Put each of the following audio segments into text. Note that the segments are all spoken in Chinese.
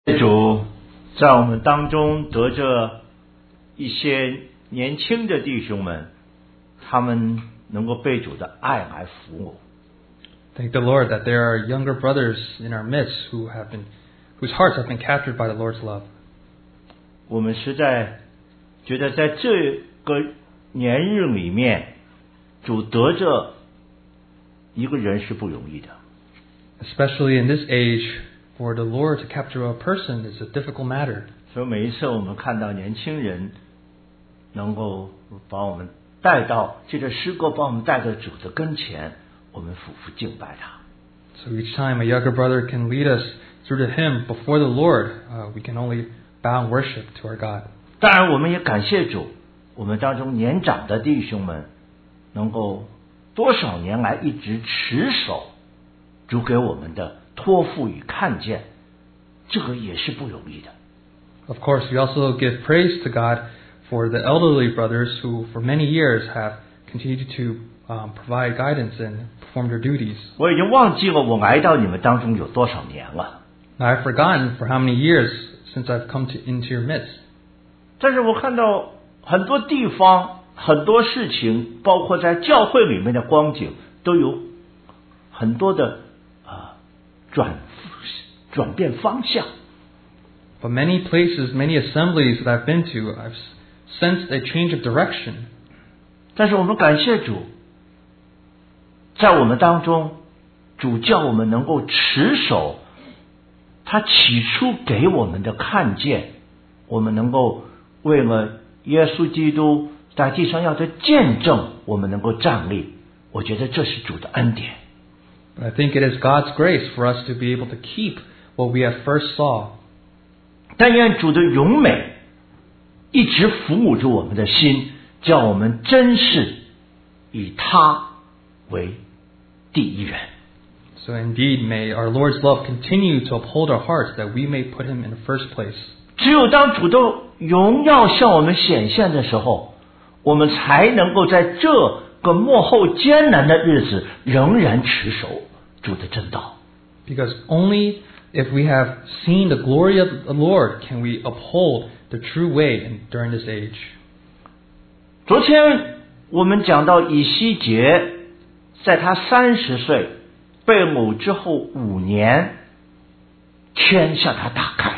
主在我们当中得着一些年轻的弟兄们，他们能够被主的爱来服务。 Thank the Lord that there are younger brothers in our midst whose hearts have been captured by the Lord's love. 我们实在觉得在这个年日里面，主得着一个人是不容易的。 Especially in this age, for the Lord to capture a person is a difficult matter. 所以每一次我们看到年轻人能够把我们带到这个诗歌，把我们带到主的跟前，我们俯伏敬拜他。 So each time a younger brother can lead us through the hymn before the Lord, we can only bow and worship to our God. 当然我们也感谢主，我们当中年长的弟兄们能够多少年来一直持守主给我们的托付与看见，这个也是不容易的。 Of course, we also give praise to God for the elderly brothers who for many years have continued to provide guidance and perform their duties. 我已经忘记了我来到你们当中有多少年了， Now I've forgotten for how many years since I've come into your midst. 但是我看到很多地方很多事情，包括在教会里面的光景，都有很多的转变方向。 But many places, many assemblies that I've been to, I've sensed a change of direction. 但是我们感谢主，在我们当中，主叫我们能够持守他起初给我们的看见，我们能够为了耶稣基督在地上要的见证，我们能够站立。我觉得这是主的恩典。 But I think it is God's grace for us to be able to keep what we at first saw. 但愿主的荣美一直抚摸着我们的心，叫我们真是以他为第一人。 So indeed, may our Lord's love continue to uphold our hearts, that we may put Him in the first place. 只有当主的荣耀向我们显现的时候，我们才能够在这个末后艰难的日子仍然持守主的真道。 Because only if we have seen the glory of the Lord can we uphold the true way during this age. 昨天我们讲到以西结，在他30岁被掳之后5年，天向他打开。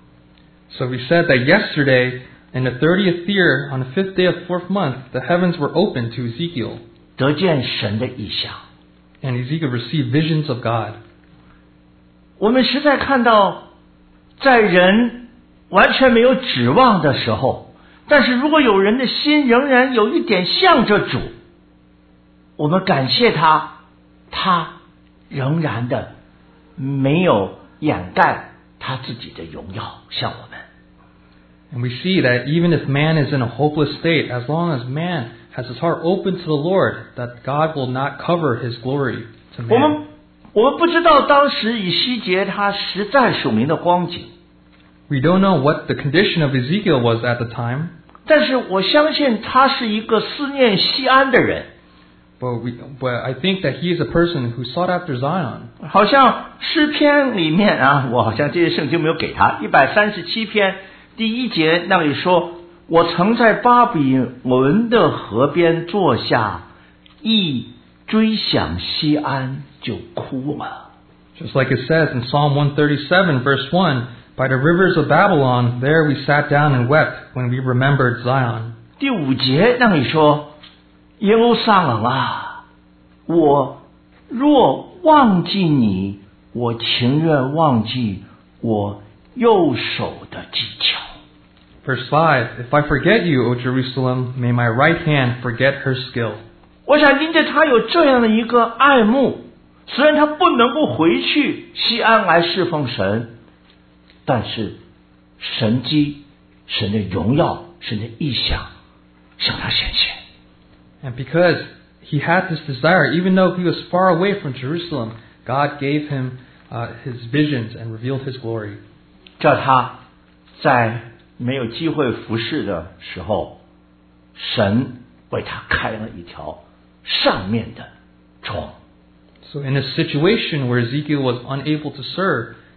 So we said that yesterday, in the 30th year, on the 5th day of 4th month, the heavens were opened to Ezekiel. 得见神的意象。 And Ezekiel received visions of God. 我们实在看到，在人完全没有指望的时候，但是如果有人的心仍然有一点向着主，我们感谢他，他仍然的没有掩盖他自己的荣耀向我们。 And we see that even if man is in a hopeless state, as long as man has his heart open to the Lord, that God will not cover His glory to 我 man. 们不知道当时以西结他实在属灵的光景， We don't know what the condition of Ezekiel was at the time, 但是我相信他是一个思念西安的人。 but I think that he is a person who sought after Zion. 好像诗篇里面啊，我好像这些圣经没有给他137篇第1节那里说，我曾在巴比伦的河边坐下，一追想西安就哭了。 Just like it says in Psalm 137 verse 1, by the rivers of Babylon, there we sat down and wept when we remembered Zion. 第5节那里说，耶路撒冷啊，我若忘记你，我情愿忘记我右手的技巧。 Verse 5, if I forget you, O Jerusalem, may my right hand forget her skill. 我想因着他有这样的一个爱慕，虽然他不能够回去西安来侍奉神，但是神迹、神的荣耀、神的意象向他显现。 And because he had this desire, even though he was far away from Jerusalem, God gave him his visions and revealed His glory. 叫他在没有机会服侍的时候，神为他开了一条上面的窗。 So in a situation where Ezekiel was unable to serve,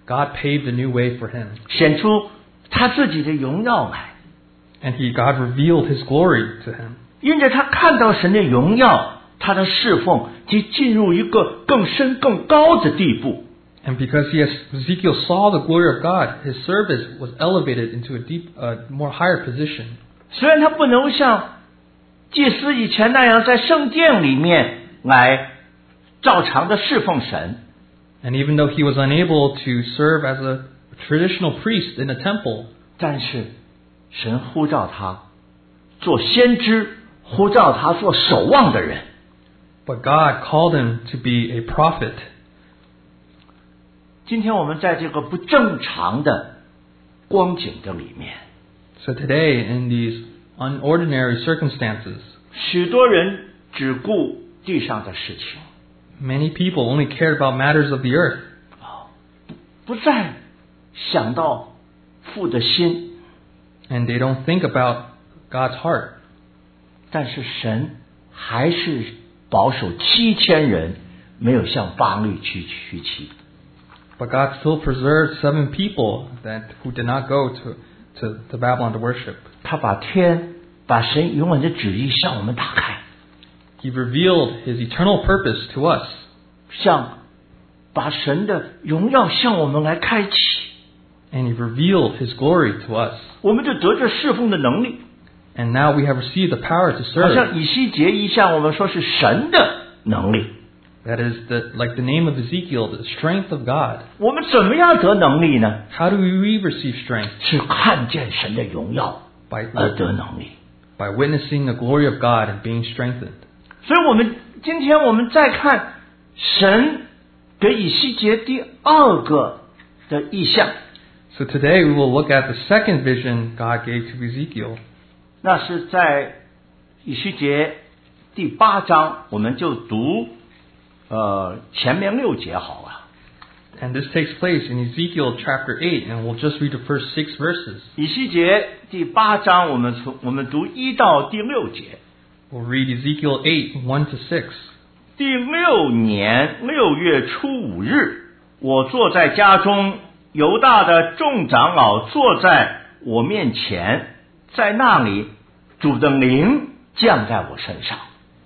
God paved a new way for him. 显出他自己的荣耀来。 And God revealed His glory to him. 因着他看到神的荣耀，他的侍奉即进入一个更深更高的地步。 And because Ezekiel saw the glory of God, his service was elevated into a more higher position. 虽然他不能像祭司以前那样在圣殿里面来照常的侍奉神， And even though he was unable to serve as a traditional priest in a temple, 但是神呼召他做先知，呼召他做守望的人。 but God called him to be a prophet. 今天我们在这个不正常的光景的里面， So today, in these unordinary circumstances, 许多人只顾地上的事情， many people only cared about matters of the earth, 不再想到父的心。 and they don't think about God's heart. 但是神还是保守7000人没有向巴力去屈膝。 But God still preserved 7 people who did not go to Babylon to worship. 他把神永远的旨意向我们打开， He revealed His eternal purpose to us. 把神的荣耀向我们来开启， And He revealed His glory to us. 我们就得着侍奉的能力。 And now we have received the power to 好 serve. 像以西结一向我们说是神的能力。 That is like the name of Ezekiel, the strength of God. 我们怎么样得能力呢？ How do we receive strength? 是看见神的荣耀 By 而得能力。 witnessing the glory of God and being strengthened. 所以今天我们再看神给以西结第2个的意象， So today we will look at the second vision God gave to Ezekiel. 那是在以西结第8章，我们就读前面6节好了。 And this takes place in Ezekiel chapter 8, and we'll just read the first 6 verses. 以西结第8章，我们读1到第6节。 We'll read Ezekiel 8, 1 to 6. 第6年6月初5日，我坐在家中，犹大的众长老坐在我面前，在那里主的灵降在我身上。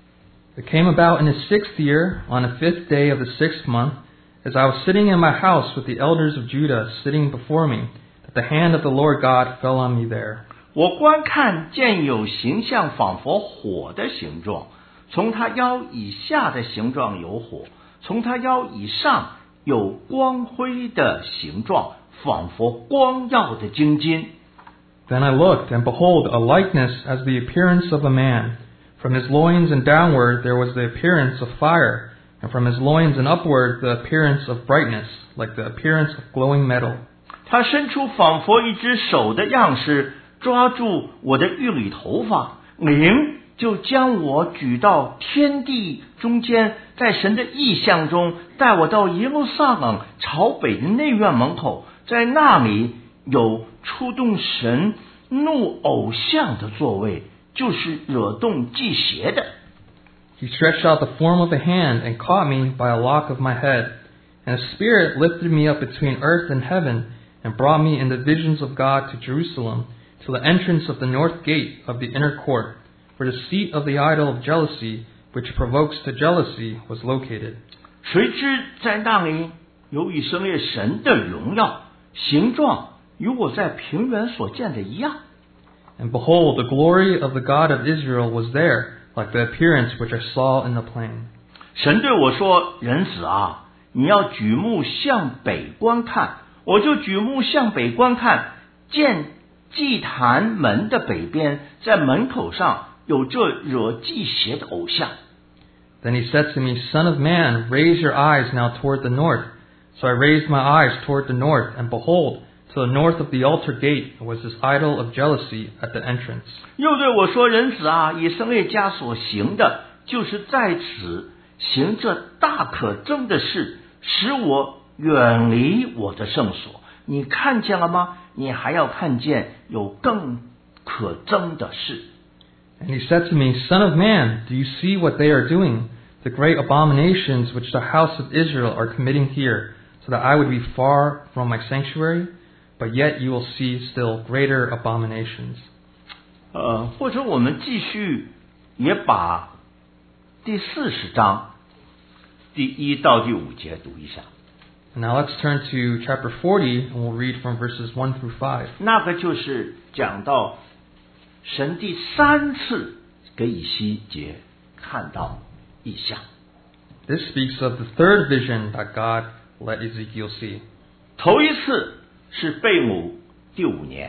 It came about in the 6th year, on the 5th day of the 6th month, as I was sitting in my house with the elders of Judah sitting before me, that the hand of the Lord God fell on me there. 我观看见有形象仿佛火的形状，从他腰以下的形状有火，从他腰以上有光辉的形状，仿佛光耀的金金。 Then I looked, and behold, a likeness as the appearance of a man. From his loins and downward there was the appearance of fire, and from his loins and upward the appearance of brightness, like the appearance of glowing metal. 他伸出仿佛一只手的样式，抓住我的玉里头发，灵就将我举到天地中间，在神的意象中带我到耶路撒冷朝北的内院门口，在那里有触动神怒偶像的座位，就是惹动祭邪的。 He stretched out the form of a hand and caught me by a lock of my head, and a spirit lifted me up between earth and heaven, and brought me in the visions of God to Jerusalem, to the entrance of the north gate of the inner court, where the seat of the idol of jealousy, which provokes to jealousy, was located. 谁知在那里有以色列神的荣耀，形状与我在平原所见的一样。 And behold, the glory of the God of Israel was there, like the appearance which I saw in the plain. 神对我说：“人子啊，你要举目向北观看。”我就举目向北观看，见祭坛门的北边，在门口上有这惹祭邪的偶像。 Then he said to me, Son of man, raise your eyes now toward the north. So I raised my eyes toward the north, and behold, to the north of the altar gate was this idol of jealousy at the entrance. 又对我说：“人子啊，以色列家所行的，就是在此行这大可憎的事，使我远离我的圣所。你看见了吗？你还要看见有更可憎的事。” And he said to me, Son of man, do you see what they are doing, the great abominations which the house of Israel are committing here, so that I would be far from my sanctuary, but yet you will see still greater abominations. 或者我们继续也把第40章第1到第5节读一下。 Now let's turn to chapter 40, and we'll read from verses 1 through 5. 那个就是讲到神第3次给以西结看到异象。 This speaks of the third vision that God let Ezekiel see. 头一次是被掳第5年，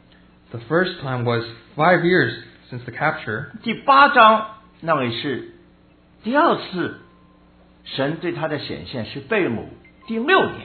The first time was 5 years since the capture. 第8章那位是第2次神对他的显现是被掳第6年。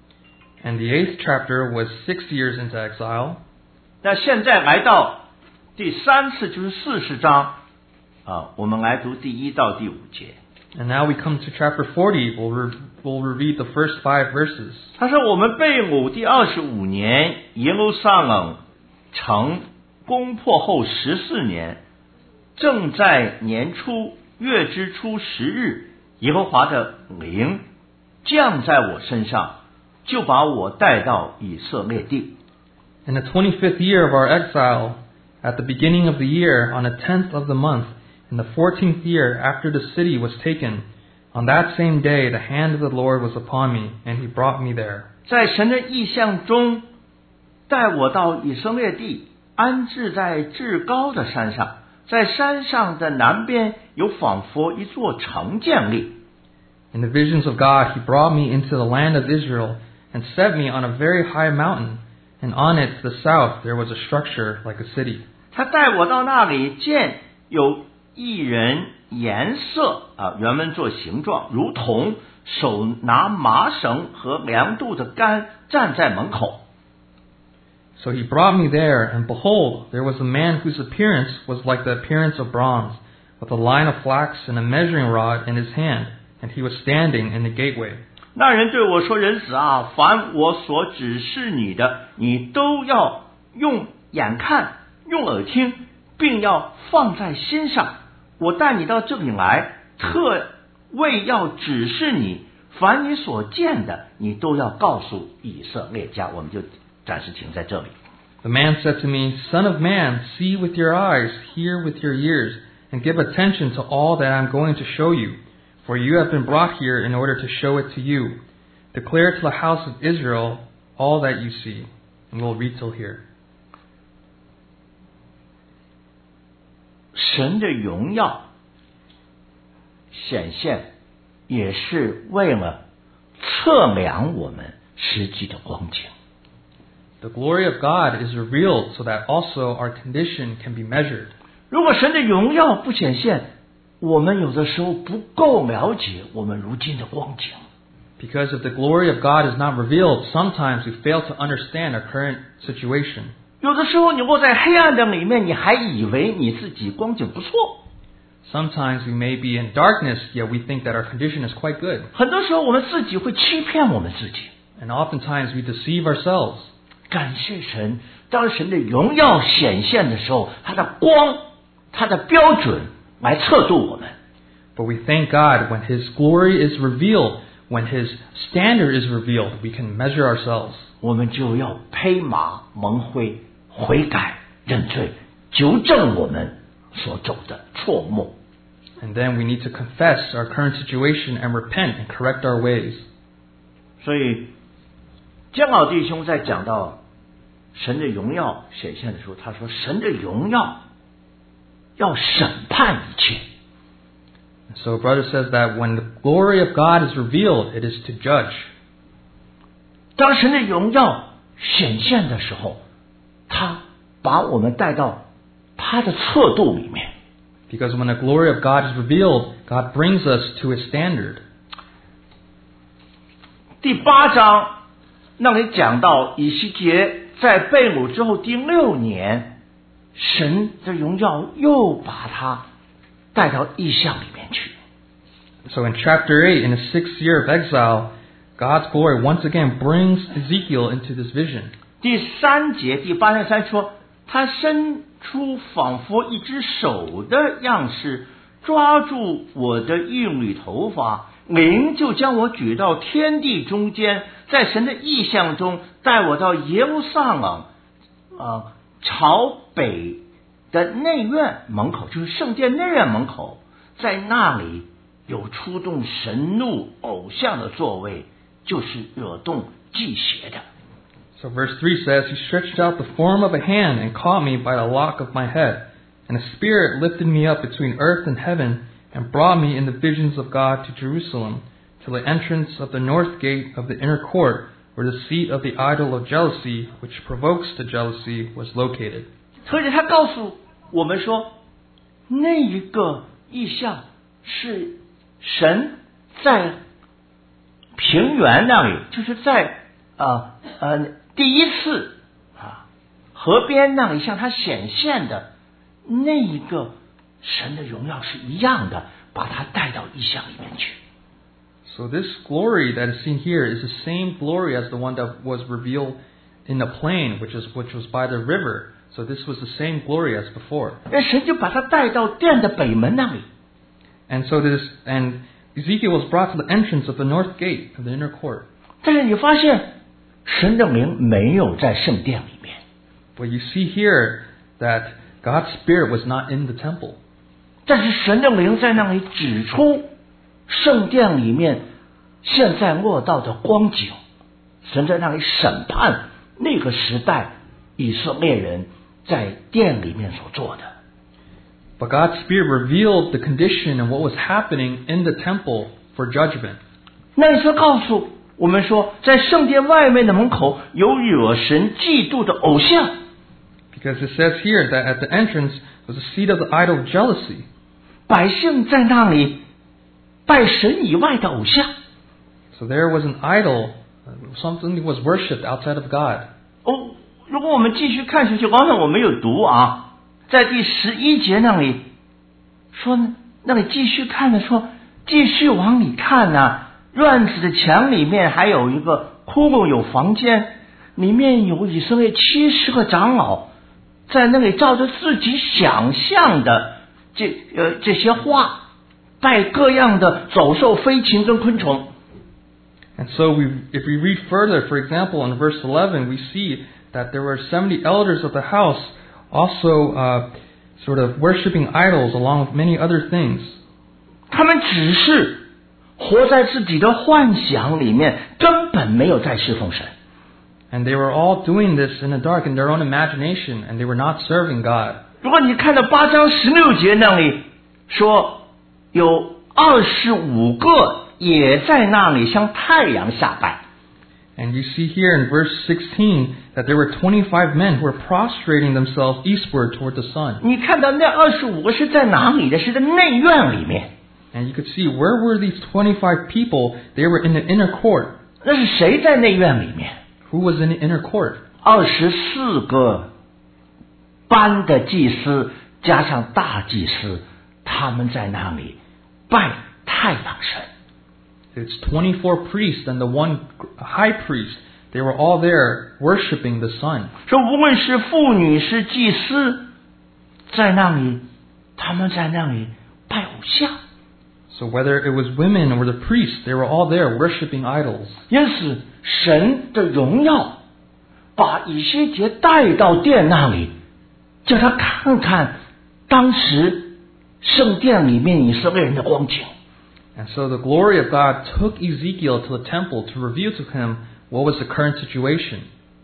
And the 8th chapter was 6 years into exile. 那现在来到第3次就是40章我们来读第1到第5节。 And now we come to chapter 40. We'll read the first 5 verses. 他说我们被掳第25年，耶路撒冷城攻破后14年，正在年初月之初10日，耶和华的灵降在我身上，就把我带到以色列地。 In the 25th year of our exile, at the beginning of the year, on the 10th of the month, in the 14th year after the city was taken, on that same day the hand of the Lord was upon me, and he brought me there. 在神的意象中，带我到以色列地，安置在至高的山上，在山上的南边有仿佛一座城建立。 In the visions of God, he brought me into the land of Israel, and set me on a very high mountain, and on it to the south there was a structure like a city. 他带我到那里，见有一人颜色原文做形状，如同手拿麻绳和量度的杆，站在门口。 So he brought me there, and behold, there was a man whose appearance was like the appearance of bronze, with a line of flax and a measuring rod in his hand, and he was standing in the gateway. 那人对我说：“人子啊，凡我所指示你的，你都要用眼看，用耳听，并要放在心上。我带你到这里来，特为要指示你，凡你所见的，你都要告诉以色列家。”我们就暂时停在这里。 The man said to me, Son of man, see with your eyes, hear with your ears, and give attention to all that I am going to show you. For you have been brought here in order to show it to you. Declare to the house of Israel all that you see. And we'll read till here. 神的荣耀显现，也是为了测量我们实际的光景。 The glory of God is revealed so that also our condition can be measured. 如果神的荣耀不显现，我们有的时候不够了解我们如今的光景。 Because if the glory of God is not revealed, sometimes we fail to understand our current situation. 有的时候你落在黑暗的里面，你还以为你自己光景不错。 Sometimes we may be in darkness, yet we think that our condition is quite good. 很多时候我们自己会欺骗我们自己。 And oftentimes we deceive ourselves. 感谢神，当神的荣耀显现的时候，他的光，他的标准来测度我们。 But we thank God when His glory is revealed, when His standard is revealed, we can measure ourselves. 我们就要披麻蒙灰，悔改认罪，纠正我们所走的错误。 And then we need to confess our current situation and repent and correct our ways. 所以江老弟兄在讲到神的荣耀显现的时候，他说神的荣耀要审判一切。 So brother says that when the glory of God is revealed, it is to judge. 当神的荣耀显现的时候，他把我们带到他的测度里面。 Because when the glory of God is revealed, God brings us to His standard. 第8章那里讲到以西结在被掳之后第6年，神的荣耀又把他带到异象里面去。 So in chapter 8, in the 6th year of exile, God's glory once again brings Ezekiel into this vision. 第3节第8章3说，他伸出仿佛一只手的样式，抓住我的一缕头发， 灵就将我举到天地中间，在神的意象中带我到耶路撒冷朝北的内院门口，就是圣殿内院门口，在那里有触动神怒偶像的座位，就是惹动忌邪的。 So verse 3 says, He stretched out the form of a hand and caught me by the lock of my head. And a spirit lifted me up between earth and heaven and brought me in the visions of God to Jerusalem, to the entrance of the north gate of the inner court, where the seat of the idol of jealousy, which provokes to jealousy, was located. 所以他告诉我们说，那一个意象是神在平原那里，就是在第一次河边那里向他显现的那一个神的荣耀是一样的，把他带到意象里面去。 So this glory that is seen here is the same glory as the one that was revealed in the plain, which was by the river. So this was the same glory as before. 神就把他带到殿的北门那里。 And Ezekiel was brought to the entrance of the north gate of the inner court. 但是你发现神的灵没有在圣殿里面。 But you see here that God's Spirit was not in the temple. 但是神的灵在那里指出圣殿里面现在落到的光景，神在那里审判那个时代以色列人在殿里面所做的。 But God's Spirit revealed the condition and what was happening in the temple for judgment. 那一次告诉我们说，在圣殿外面的门口有惹神嫉妒的偶像。 Because it says here that at the entrance was the seat of the idol of jealousy. 百姓在那里拜神以外的偶像。 So there was an idol, something that was worshipped outside of God. 如果我们继续看下去，刚才我没有读在第11节那里说，那里继续看的说，继续往里看院子的墙里面还有一个窟窿，有房间，里面有以色列70个长老，在那里照着自己想象的这些画，拜各样的走兽、飞禽跟昆虫。 And so if we read further, for example, in verse 11, we see that there were 70 elders of the house also sort of worshipping idols along with many other things. 他们只是活在自己的幻想里面，根本没有在侍奉神。 And they were all doing this in the dark in their own imagination, and they were not serving God. 如果你看到8章16节那里说，有25个也在那里向太阳下拜。 And you see here in verse 16 that there were 25 men who were prostrating themselves eastward toward the sun. 你看到那25个是在哪里的？是在内院里面。 And you could see where were these 25 people? They were in the inner court. 那是谁在内院里面？ Who was in the inner court? 24个班的祭司加上大祭司，他们在那里拜太阳神。 It's 24 priests and the one high priest. They were all there worshiping the sun. 说无论是妇女是祭司，在那里，他们在那里拜偶像。 So whether it was women or the priests, they were all there worshiping idols. 因此，神的荣耀把以西结带到殿那里，叫他看看当时圣殿里面以色列人的光景。 And so the glory of God took Ezekiel to the temple to reveal to him what was the current situation.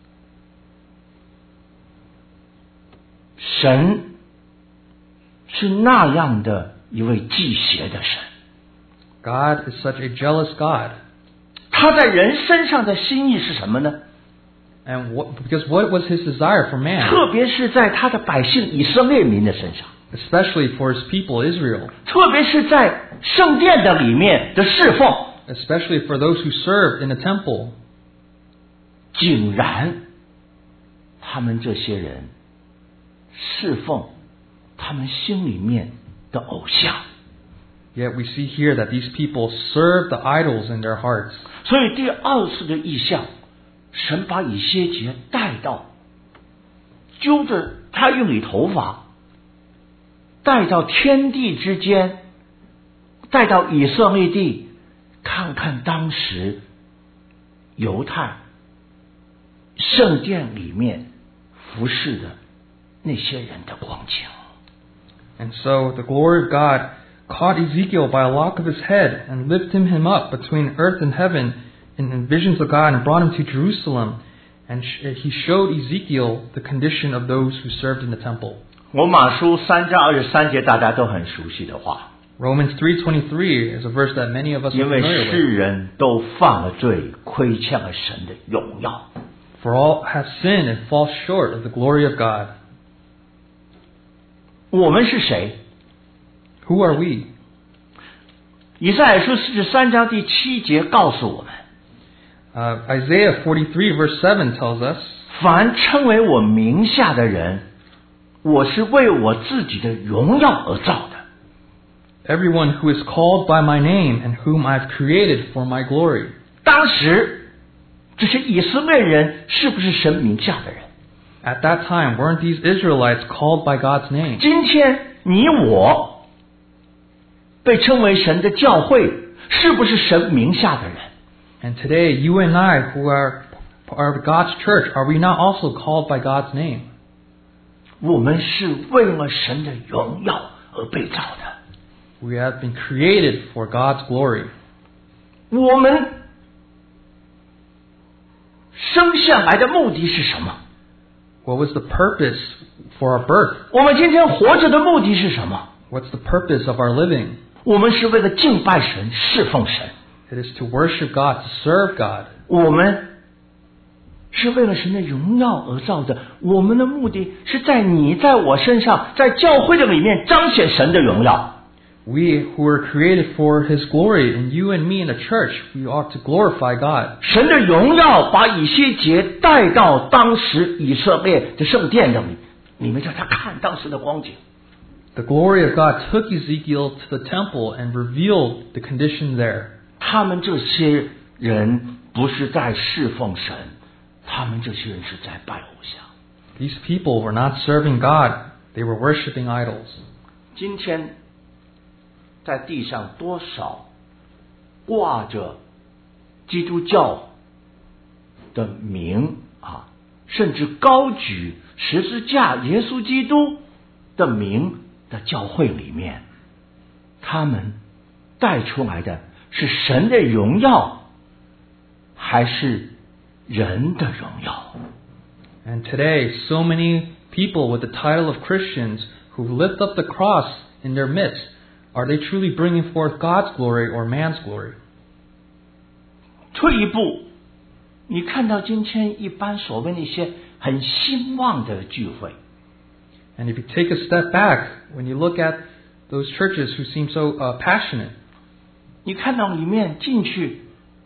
神是那样的一位忌邪的神。 God is such a jealous God. 他在人身上的心意是什么呢？ And because what was his desire for man? 特别是在他的百姓以色列民的身上。 Especially for his people Israel. 特别是在圣殿的里面的侍奉。 Especially for those who served in the temple. 竟然他们这些人侍奉他们心里面的偶像。 Yet we see here that these people serve the idols in their hearts. 所以第2次的异象，神把以西结带到，揪着他用理头发，带到天地之间，带到以色列地， 看看当时犹太圣殿里面服侍的那些人的光景。 And so the glory of God caught Ezekiel by a lock of his head and lifted him up between earth and heaven in visions of God and brought him to Jerusalem. And he showed Ezekiel the condition of those who served in the temple. 罗马书3章23节大家都很熟悉的话， Romans 3:23 is a verse that many of us are 因为 familiar 世 with. 人都犯了罪，亏欠了神的荣耀。 For all have sinned and fall short of the glory of God. 我们是谁？ Who are we? 以赛亚书43章第7节告诉我们， Isaiah 43 verse 7 tells us, 凡称为我名下的人，我是为我自己的荣耀而造的。 Everyone who is called by my name and whom I have created for my glory. 当时这些以色列人是不是神名下的人？ At that time, weren't these Israelites called by God's name? 今天你我被称为神的教会，是不是神名下的人？ And today, you and I, who are God's church, are we not also called by God's name? 我们是为了神的荣耀而被造的。 We have been created for God's glory. 我们生下来的目的是什么？ What was the purpose for our birth? 我们今天活着的目的是什么？ What's the purpose of our living? 我们是为了敬拜神、侍奉神。 It is to worship God, to serve God. 我们是为了神的荣耀而造的。我们的目的是在你在我身上，在教会的里面彰显神的荣耀。 We who were created for His glory, and you and me in the church, we ought to glorify God. 神的荣耀把以西结带到当时以色列的圣殿里，你们叫他看当时的光景。 The glory of God took Ezekiel to the temple and revealed the condition there. 他们这些人不是在侍奉神，他们这些人是在拜偶像。 These people were not serving God, they were worshiping idols. 今天在地上多少挂着基督教的名啊，甚至高举十字架耶稣基督的名的教会里面，他们带出来的是神的荣耀，还是人的荣耀？ And today, so many people with the title of Christians who lift up the cross in their midst, are they truly bringing forth God's glory or man's glory? 退一步，你看到今天一般所谓那些很兴旺的聚会， And if you take a step back, when you look at those churches who seem so passionate, 你看到里面进去，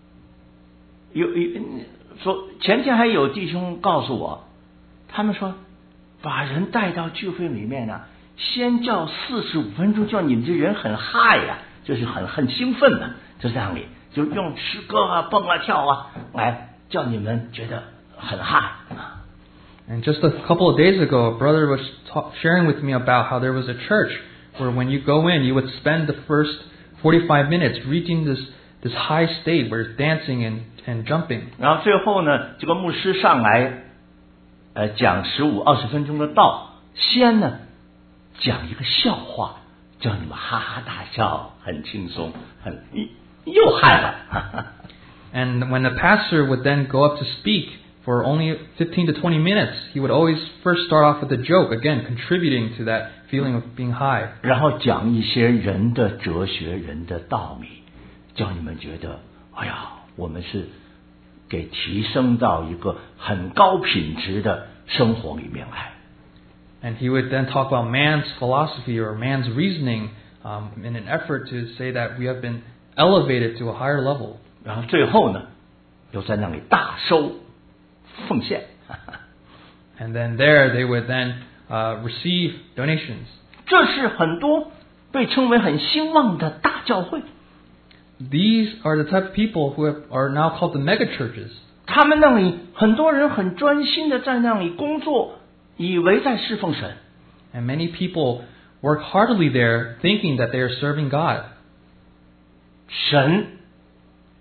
说前天还有弟兄告诉我，他们说把人带到聚会里面呢，先叫45分钟，叫你们这人很嗨呀，就是很兴奋的，就这样里就用诗歌啊、蹦啊、跳啊，来叫你们觉得很嗨啊。 and just a couple of days ago, a brother was sharing with me about how there was a church where when you go in, you would spend the first 45 minutes reaching this high state where it's dancing and jumping. 然后最后呢，这个牧师上来，讲15-20分钟的道，先呢讲一个笑话，叫你们哈哈大笑，很轻松，又嗨了。 And when the pastor would then go up to speak for only 15 to 20 minutes, he would always first start off with a joke, again contributing to that feeling of being high. 然后讲一些人的哲学、人的道理，叫你们觉得，哎呀，我们是给提升到一个很高品质的生活里面来。 And he would then talk about man's philosophy or man's reasoning in an effort to say that we have been elevated to a higher level. 然后最后呢，又在那里大收奉献。 And then there they would then receive donations. 这是很多被称为很兴旺的大教会。 These are the type of people who are now called the mega churches. 他们那里很多人很专心的在那里工作，以为在侍奉神。 And many people work heartily there thinking that they are serving God. 神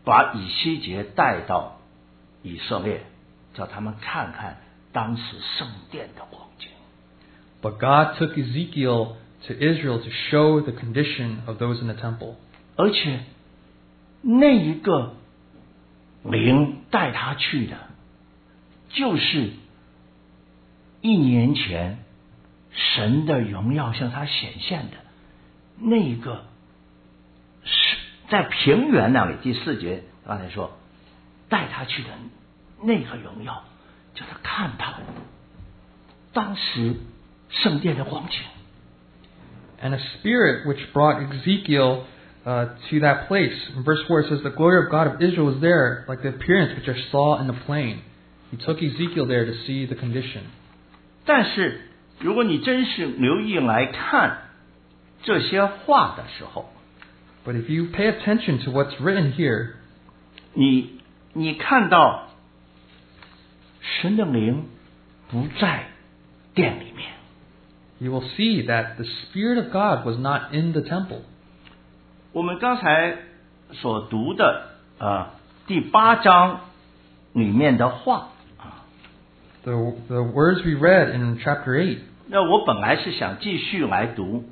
把以西结带到以色列，叫他们看看当时圣殿的光景。 But God took Ezekiel to Israel to show the condition of those in the temple. 而且那一个灵带他去的，就是1年前神的荣耀向他显现的那一个，是在平原那里。第4节刚才说带他去的那个荣耀，叫他看到当时圣殿的光景。 And a spirit which brought Ezekiel to that place. In verse 4 it says, the glory of God of Israel was there, like the appearance which I saw in the plain. He took Ezekiel there to see the condition. 但是如果你真是留意来看这些话的时候， But if you pay attention to what's written here, 你看到神的灵不在殿里面。 you will see that the Spirit of God was not in the temple. 我们刚才所读的第8章里面的话， The words we read in chapter 8. 那我本来是想继续来读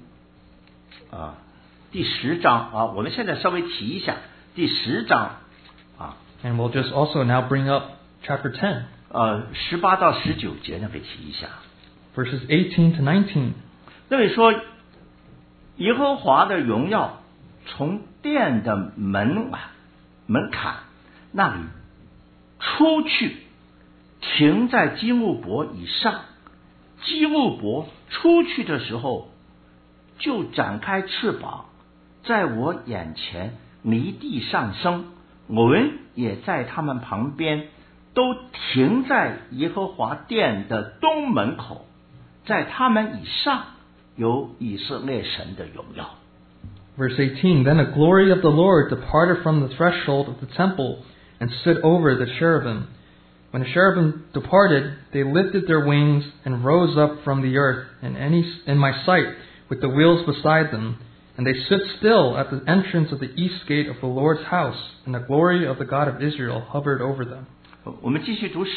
第10章我们现在稍微提一下第10章 And we'll just also now bring up chapter 10. 18到19节那个提一下。 Verses 18 to 19. 那里说，耶和华的荣耀从殿的门槛那里出去，停在基路伯以上。基路伯出去的时候，就展开翅膀，在我眼前离地上升。我们也在他们旁边，都停在耶和华殿的东门口，在他们以上有以色列神的荣耀。 Verse 18, Then the glory of the Lord departed from the threshold of the temple and stood over the cherubim. When the cherubim departed, they lifted their wings and rose up from the earth in my sight with the wheels beside them. And they stood still at the entrance of the east gate of the Lord's house, and the glory of the God of Israel hovered over them. 我们继续读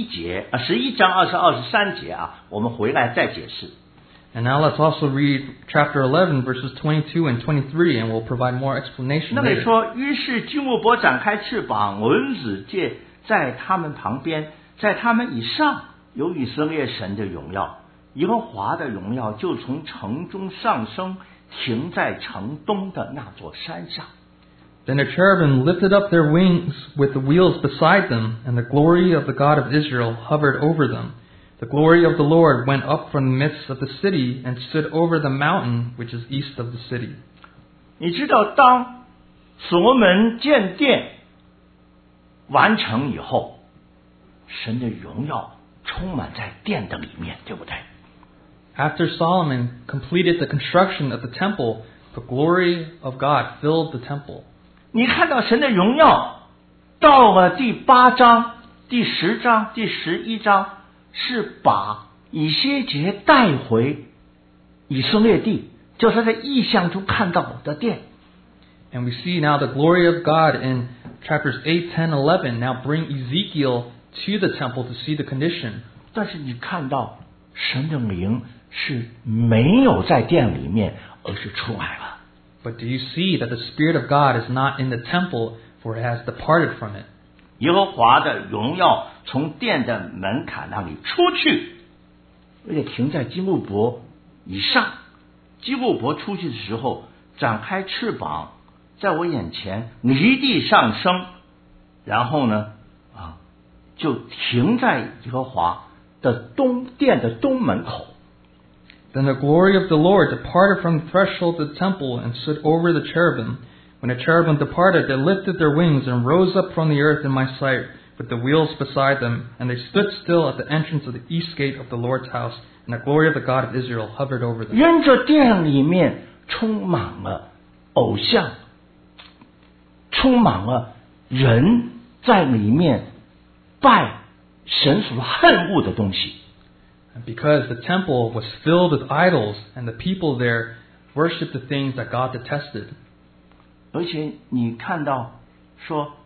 11章22、23节我们回来再解释。 And now let's also read chapter 11, verses 22 and 23, and we'll provide more explanation 那里 later. 说，于是基路伯展开翅膀，蚊子界在他们旁边，在他们以上有以色列神的荣耀。耶和华的荣耀就从城中上升，停在城东的那座山上。 Then the cherubim lifted up their wings with the wheels beside them, and the glory of the God of Israel hovered over them. The glory of the Lord went up from the midst of the city and stood over the mountain which is east of the city. 你知道，当所罗门建殿完成以后，神的荣耀充满在殿的里面，对不对？ After Solomon completed the construction of the temple, the glory of God filled the temple. 你看到神的荣耀到了第8章、第10章、第11章，是把以西结带回以色列地，就是他在异象中看到的殿。 And we see now the glory of God in chapters 8, 10, 11 now bring Ezekiel to the temple to see the condition. 但是你看到神的灵是没有在殿里面，而是出来了。 But do you see that the Spirit of God is not in the temple, for it has departed from it? 耶和华的荣耀从殿的门槛那里出去，而且停在基路伯以上。基路伯出去的时候，展开翅膀，在我眼前离地上升，然后呢，就停在耶和华的殿的东门口。 Then the glory of the Lord departed from the threshold of the temple and stood over the cherubim. When the cherubim departed, they lifted their wings and rose up from the earth in my sight, with the wheels beside them, and they stood still at the entrance of the east gate of the Lord's house, and the glory of the God of Israel hovered over them. 因着殿里面充满了偶像，充满了人在里面拜神所恨恶的东西。 And because the temple was filled with idols, and the people there worshipped the things that God detested. 而且你看到说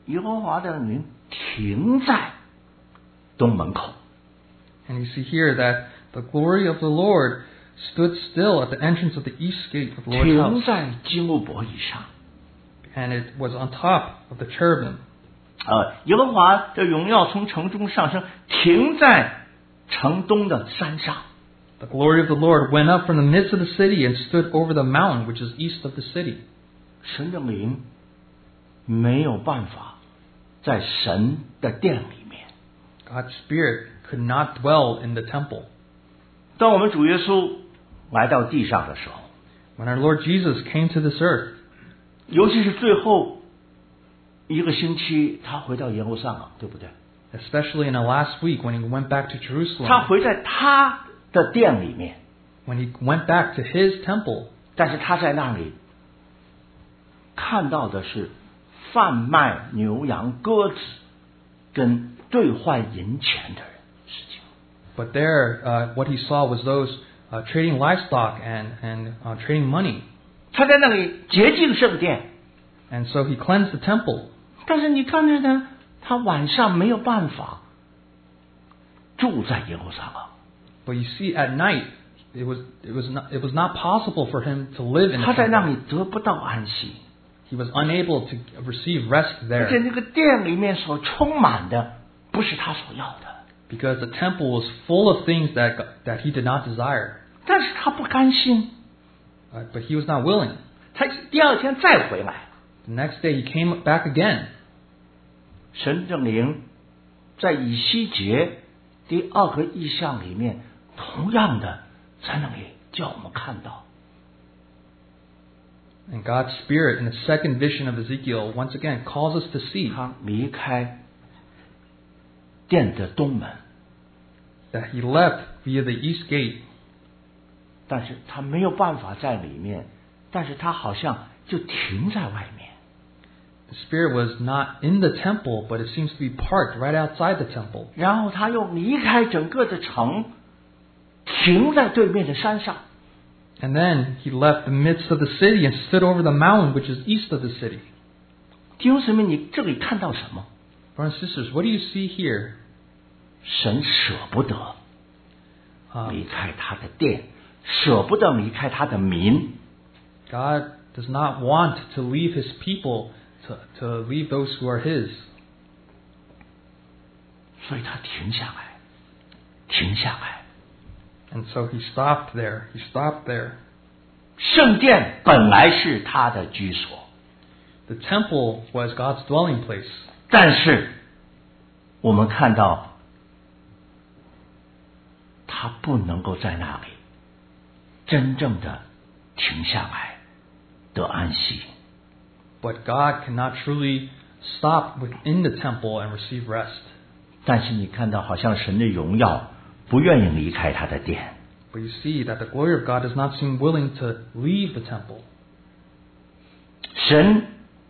耶和华的名停在东门口。 And you see here that the glory of the Lord stood still at the entrance of the east gate of the Lord's 停 house. 在金木伯以上。 And it was on top of the cherubim. 耶和华的荣耀从城中上升，停在城东的山上。 The glory of the Lord went up from the midst of the city and stood over the mountain which is east of the city. 神的灵没有办法在神的殿里面。 God's Spirit could not dwell in the temple. 当我们主耶稣来到地上的时候， When our Lord Jesus came to this earth, 尤其是最后一个星期，他回到耶路撒冷，对不对？ especially in the last week when he went back to 他 Jerusalem, 回在他的殿里面， when he went back to his temple, 但是他在那里看到的是贩卖牛羊鸽子跟兑换银钱的事情。 but there, what he saw was those trading livestock and trading money. 他在那里洁净圣殿， And so he cleansed the temple. 但是你看着呢，他晚上没有办法住在耶路撒冷。 But you see, at night, it was not possible for him to live in 他 the 在那 temple. 里得不到安息， He was unable to receive rest 而且 there 那个殿里面所充满的不是他所要的， because the temple was full of things that he did not desire. 但是他不甘心， But he was not willing. 他第二天再回来。 The next day he came back again. 神的灵在以西结第二个异象里面，同样的在那里叫我们看到， And God's Spirit in the second vision of Ezekiel once again calls us to see 他离开殿的东门， that he left via the east gate, 但是他没有办法在里面，但是他好像就停在外面。 the Spirit was not in the temple, but it seems to be parked right outside the temple. 然后他又离开整个的城，停在对面的山上。 And then he left the midst of the city and stood over the mountain which is east of the city. 弟兄姊妹，你这里看到什么？ Brothers and sisters, what do you see here? 神舍不得 Um, 离开他的殿，舍不得离开他的民， God does not want to leave his people, to leave those who are his. 所以他停下来，停下来。 And so he stopped there. He stopped there. 圣殿本来是他的居所， The temple was God's dwelling place. 但是我们看到他不能够在那里真正的停下来得安息。 But God cannot truly stop within the temple and receive rest. 但是你看到好像神的荣耀不愿意离开他的殿， But you see that the glory of God does not seem willing to leave the temple. 神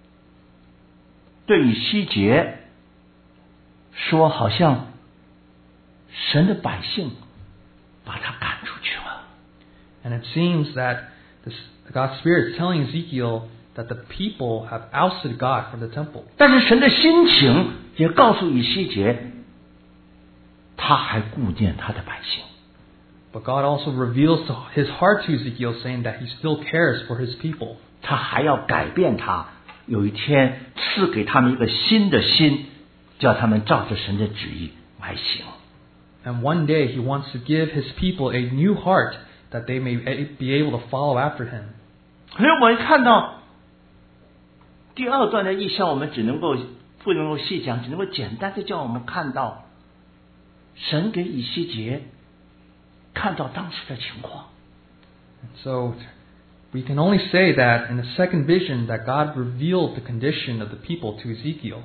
对以西结说，好像神的百姓把他赶出去了。 And it seems that God's Spirit is telling Ezekiel that the people have ousted God from the temple. 但是神的心情也告诉以西结，他还顾念他的百姓。 But God also reveals his heart to Ezekiel, saying that he still cares for his people. 他还要改变他，有一天赐给他们一个新的心，叫他们照着神的旨意来行。 And one day he wants to give his people a new heart that they may be able to follow after him. 所以我们看到第二段的意象，我们不能够细讲，只能够简单的叫我们看到神给以西结看到当时的情况。 So we can only say that in the second vision that God revealed the condition of the people to Ezekiel.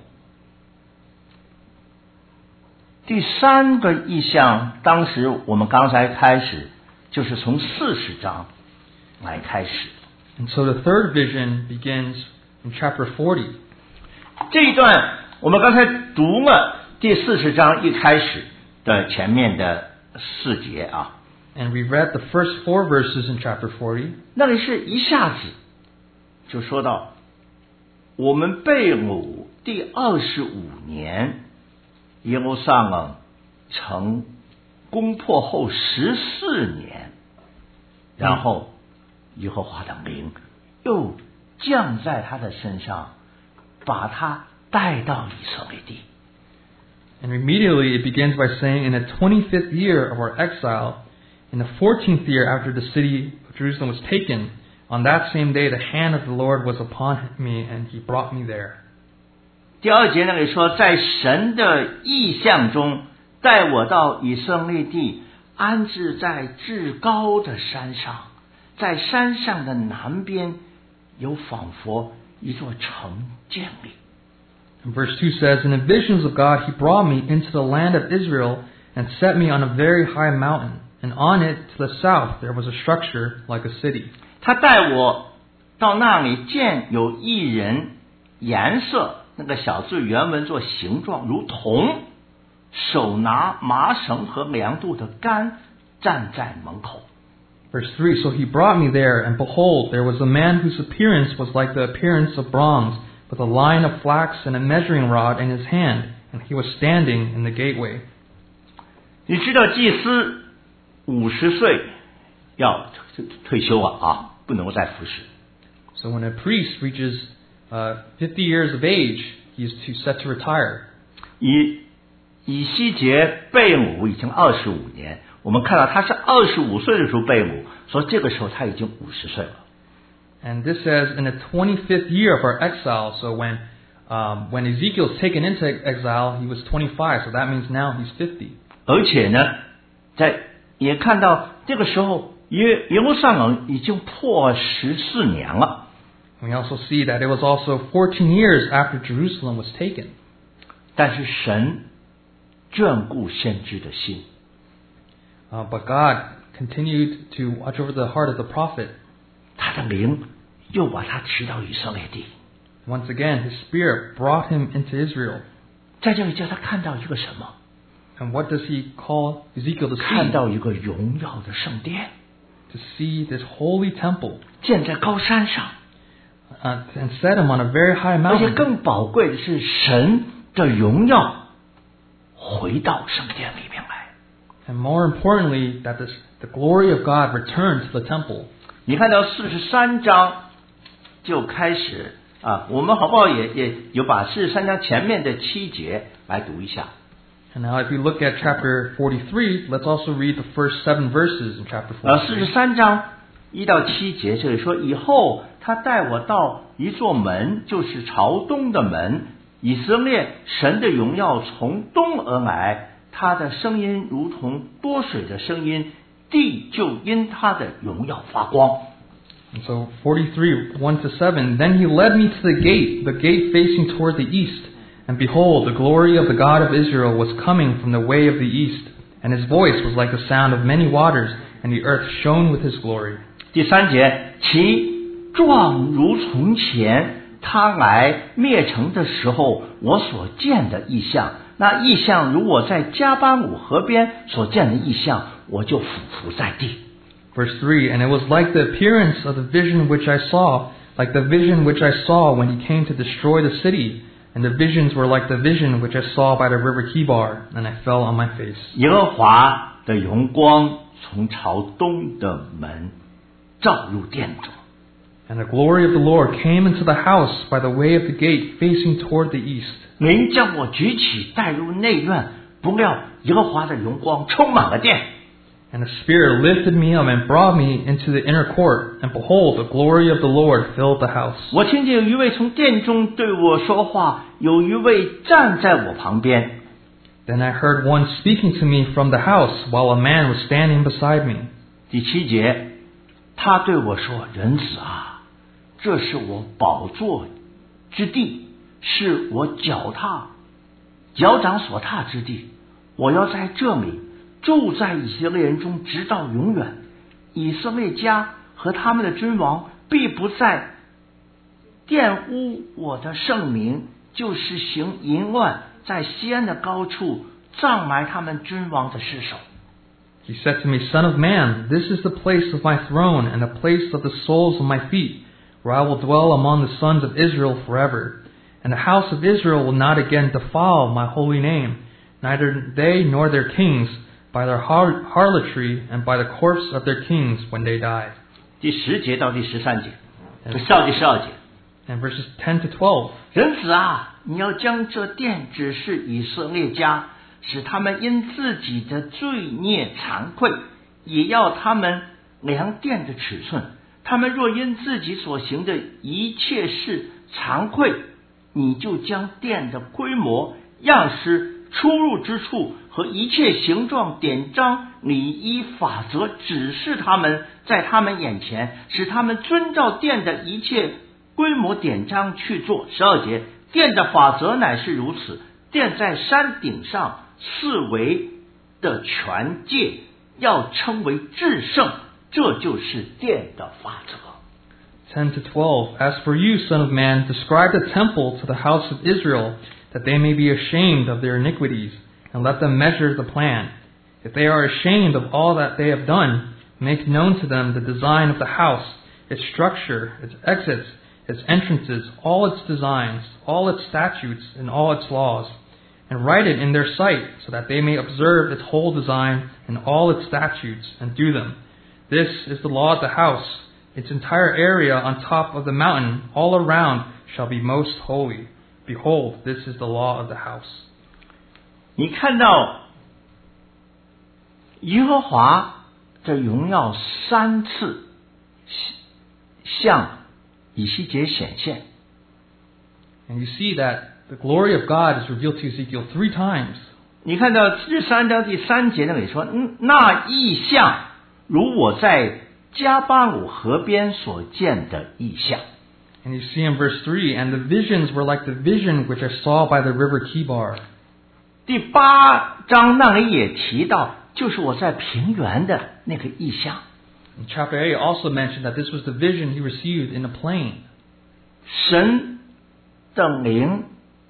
第三个意象，当时我们刚才开始就是从40章来开始。 And so the third vision begins in chapter 40. 这一段我们刚才读了第40章一开始的前面的4节啊， And we read the first 4 verses in chapter 40. 那里是一下子就说到我们被掳第25年，耶路撒冷城攻破后14年，然后耶和华的灵又降在他的身上，把他带到以色列地。 And immediately it begins by saying, in the 25th year of our exile, in the 14th year after the city of Jerusalem was taken, on that same day the hand of the Lord was upon me, and He brought me there. 第2节那里说，在神的意象中，带我到以色列地，安置在至高的山上，在山上的南边，有仿佛一座城建立。 And verse 2 says, in the visions of God He brought me into the land of Israel and set me on a very high mountain, and on it to the south there was a structure like a city. 他带我到那里，见有一人，颜色那个小字原文做形状如铜，手拿麻绳和量度的杆，站在门口。 Verse 3, so He brought me there, and behold, there was a man whose appearance was like the appearance of bronze, with a line of flax and a measuring rod in his hand, and he was standing in the gateway. 你知道祭司50岁要退休啊，不能够再服侍。 So when a priest reaches 50 years of age, he is set to retire. 以西结被掳已经25年，我们看到他是25岁的时候被掳，所以这个时候他已经50岁了。 And this says in the 25th year of our exile, so when Ezekiel is taken into exile, he was 25, so that means now he's 50. 而且呢，也看到这个时候耶路撒冷已经破14年了。 We also see that it was also 14 years after Jerusalem was taken. 但是神眷顾先知的心。 But God continued to watch over the heart of the prophet. 他的灵又把他持到以色列地。 Once again, His Spirit brought him into Israel. 在这里叫他看到一个什么？ And what does He call Ezekiel to see? 看到一个荣耀的圣殿。 To see this holy temple. 建在高山上。 And set him on a very high mountain. 而且更宝贵的是，神的荣耀回到圣殿里面来。 And more importantly, that the glory of God returned to the temple. 你看到43章就开始我们好不好也有把43章前面的7节来读一下。 And now if you look at chapter 43, let's also read the first 7 verses in chapter 43. 43章1到7节这里说，以后他带我到一座门，就是朝东的门，以色列神的荣耀从东而来，他的声音如同多水的声音，地就因他的荣耀发光。 And so 43, 1 to 7, then He led me to the gate facing toward the east. And behold, the glory of the God of Israel was coming from the way of the east. And His voice was like the sound of many waters, and the earth shone with His glory. 第3节，其状如从前他来灭城的时候我所见的异象，那异象如我在加巴姆河边所见的异象，我就俯伏在地。 Verse 3, and it was like the appearance of the vision which I saw, like the vision which I saw when He came to destroy the city. And the visions were like the vision which I saw by the river Kibar, and I fell on my face. 耶和华的荣光从朝东的门照入殿中。 And the glory of the Lord came into the house by the way of the gate facing toward the east. 灵将我举起带入内院，不料耶和华的荣光充满了殿。 And the Spirit lifted me up and brought me into the inner court. And behold, the glory of the Lord filled the house. 我听见有一位从殿中对我说话，有一位站在我旁边。 Then I heard one speaking to me from the house, while a man was standing beside me. 第7节，他对我说：“人子啊，这是我宝座之地，是我脚掌所踏之地。我要在这里住在以色列人中，直到永远。以色列家和他们的君王必不再玷污我的圣名，就是行淫乱，在西安的高处葬埋他们君王的尸首。” He said to me, Son of man, this is the place of my throne and the place of the soles of my feet, where I will dwell among the sons of Israel forever. And the house of Israel will not again defile my holy name, neither they nor their kings, by their harlotry and by the corpse of their kings when they die. 第10节到第13节，10到第12节。 And verses 10 to 12. 人子啊，你要将这殿指示以色列家，使他们因自己的罪孽惭愧，也要他们量殿的尺寸。他们若因自己所行的一切事惭愧，你就将殿的规模、样式、出入之处和一切形状、典章、礼仪、法则指示他们，在他们眼前，使他们遵照殿的一切规模典章去做。12节，殿的法则乃是如此：殿在山顶上四围的全界，要称为至圣，这就是殿的法则。 10 to 12. As for you, son of man, describe the temple to the house of Israel, that they may be ashamed of their iniquities, and let them measure the plan. If they are ashamed of all that they have done, make known to them the design of the house, its structure, its exits, its entrances, all its designs, all its statutes, and all its laws, and write it in their sight, so that they may observe its whole design and all its statutes, and do them. This is the law of the house. Its entire area on top of the mountain, all around, shall be most holy. Behold, this is the law of the house. 你看到耶和华的荣耀3次向以西结显现。 And you see that the glory of God is revealed to Ezekiel 3 times. 你看到第3章第3节那里说，那异象如我在加巴鲁河边所见的异象。 And you see in verse 3, and the visions were like the vision which I saw by the river Kibar. 第8章那里也提到，就是我在平原的那个异象。 In chapter 8 also mentioned that this was the vision he received in the plain. 神的灵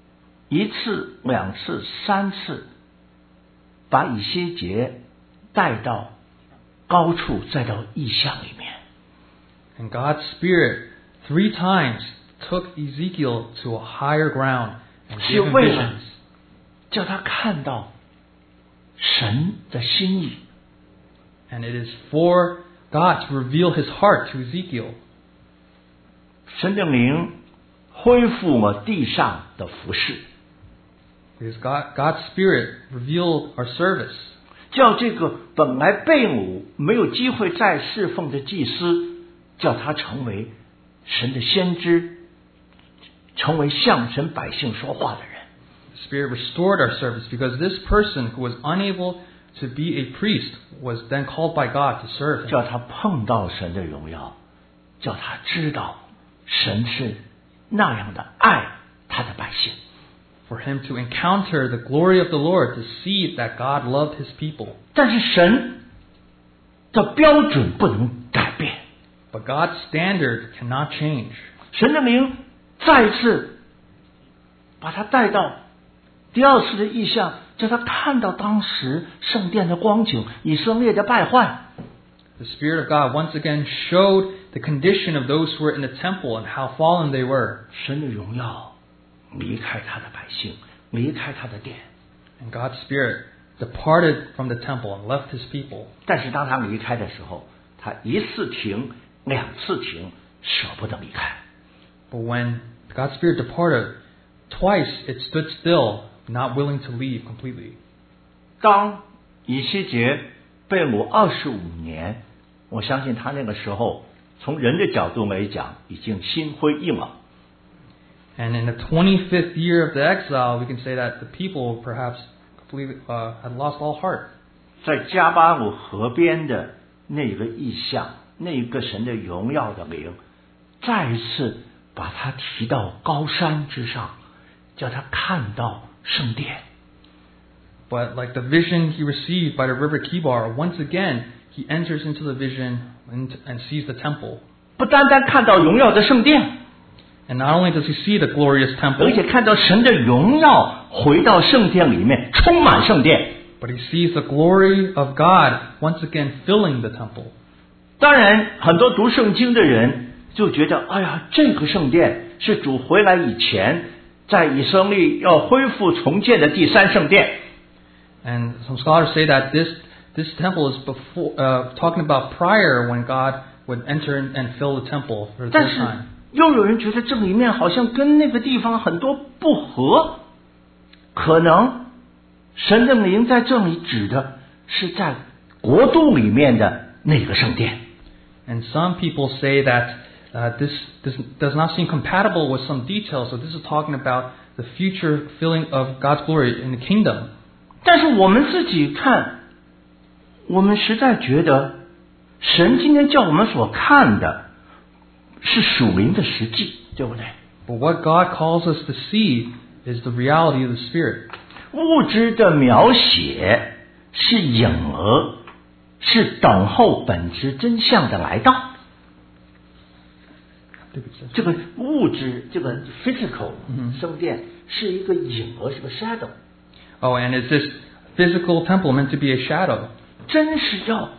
1次、2次、3次把以西结带到高处，再到异象里面。 And God's Spirit 3 times took Ezekiel to a higher ground and 是 gave him 为了 visions. 叫他看到神的心意。 And it is for God to reveal his heart to Ezekiel. 神的灵恢复我地上的服事， Because God's Spirit revealed our service. 叫这个本来被掳没有机会再侍奉的祭司，叫他成为神的先知，成为向神百姓说话的人。 The Spirit restored our service because this person who was unable to be a priest was then called by God to serve him. 叫他碰到神的荣耀，叫他知道神是那样的爱他的百姓。 For him to encounter the glory of the Lord, to see that God loved his people. 但是神的标准不能改变， But God's standard cannot change. 神的灵再一次把他带到第2次的异象，叫他看到当时圣殿的光景，以色列的败坏。 The Spirit of God once again showed the condition of those who were in the temple and how fallen they were. 神的荣耀离开他的百姓，离开他的殿。 And God's Spirit departed from the temple and left his people. 但是当他离开的时候，他1次停，2次停，舍不得离开。 But when God's Spirit departed, twice it stood still, not willing to leave completely. 当以西结被掳25年，我相信他那个时候从人的角度来讲，已经心灰意冷。 And in the 25th year of the exile, we can say that the people perhaps completely had lost all heart. 在加巴鲁河边的那个异象，那个神的荣耀的灵，再一次把他提到高山之上，叫他看到圣殿。 But like the vision he received by the river Kibar, once again he enters into the vision and sees the temple. 不单单看到荣耀的圣殿， And not only does he see the glorious 而 temple, 且看到神的荣耀回到圣殿里面，充满圣殿。 but he sees the glory of God once again filling the temple. 当然，很多读圣经的人就觉得，哎呀，这个圣殿是主回来以前在以色列要恢复重建的第三圣殿。 And some scholars say that this temple is talking about prior when God would enter and fill the temple for the 但 third 是 time. 又有人觉得这里面好像跟那个地方很多不合，可能神的灵在这里指的是在国度里面的那个圣殿。 And some people say that this does not seem compatible with some details, so this is talking about the future filling of God's glory in the kingdom. 但是我们自己看，我们实在觉得神今天叫我们所看的是属灵的实际，对不对？ But what God calls us to see is the reality of the Spirit. 物质的描写是影儿，是等候本质真相的来到。这个物质，这个 physical 圣殿是一个影儿，是个 shadow。 Oh, and is this physical temple meant to be a shadow? 真是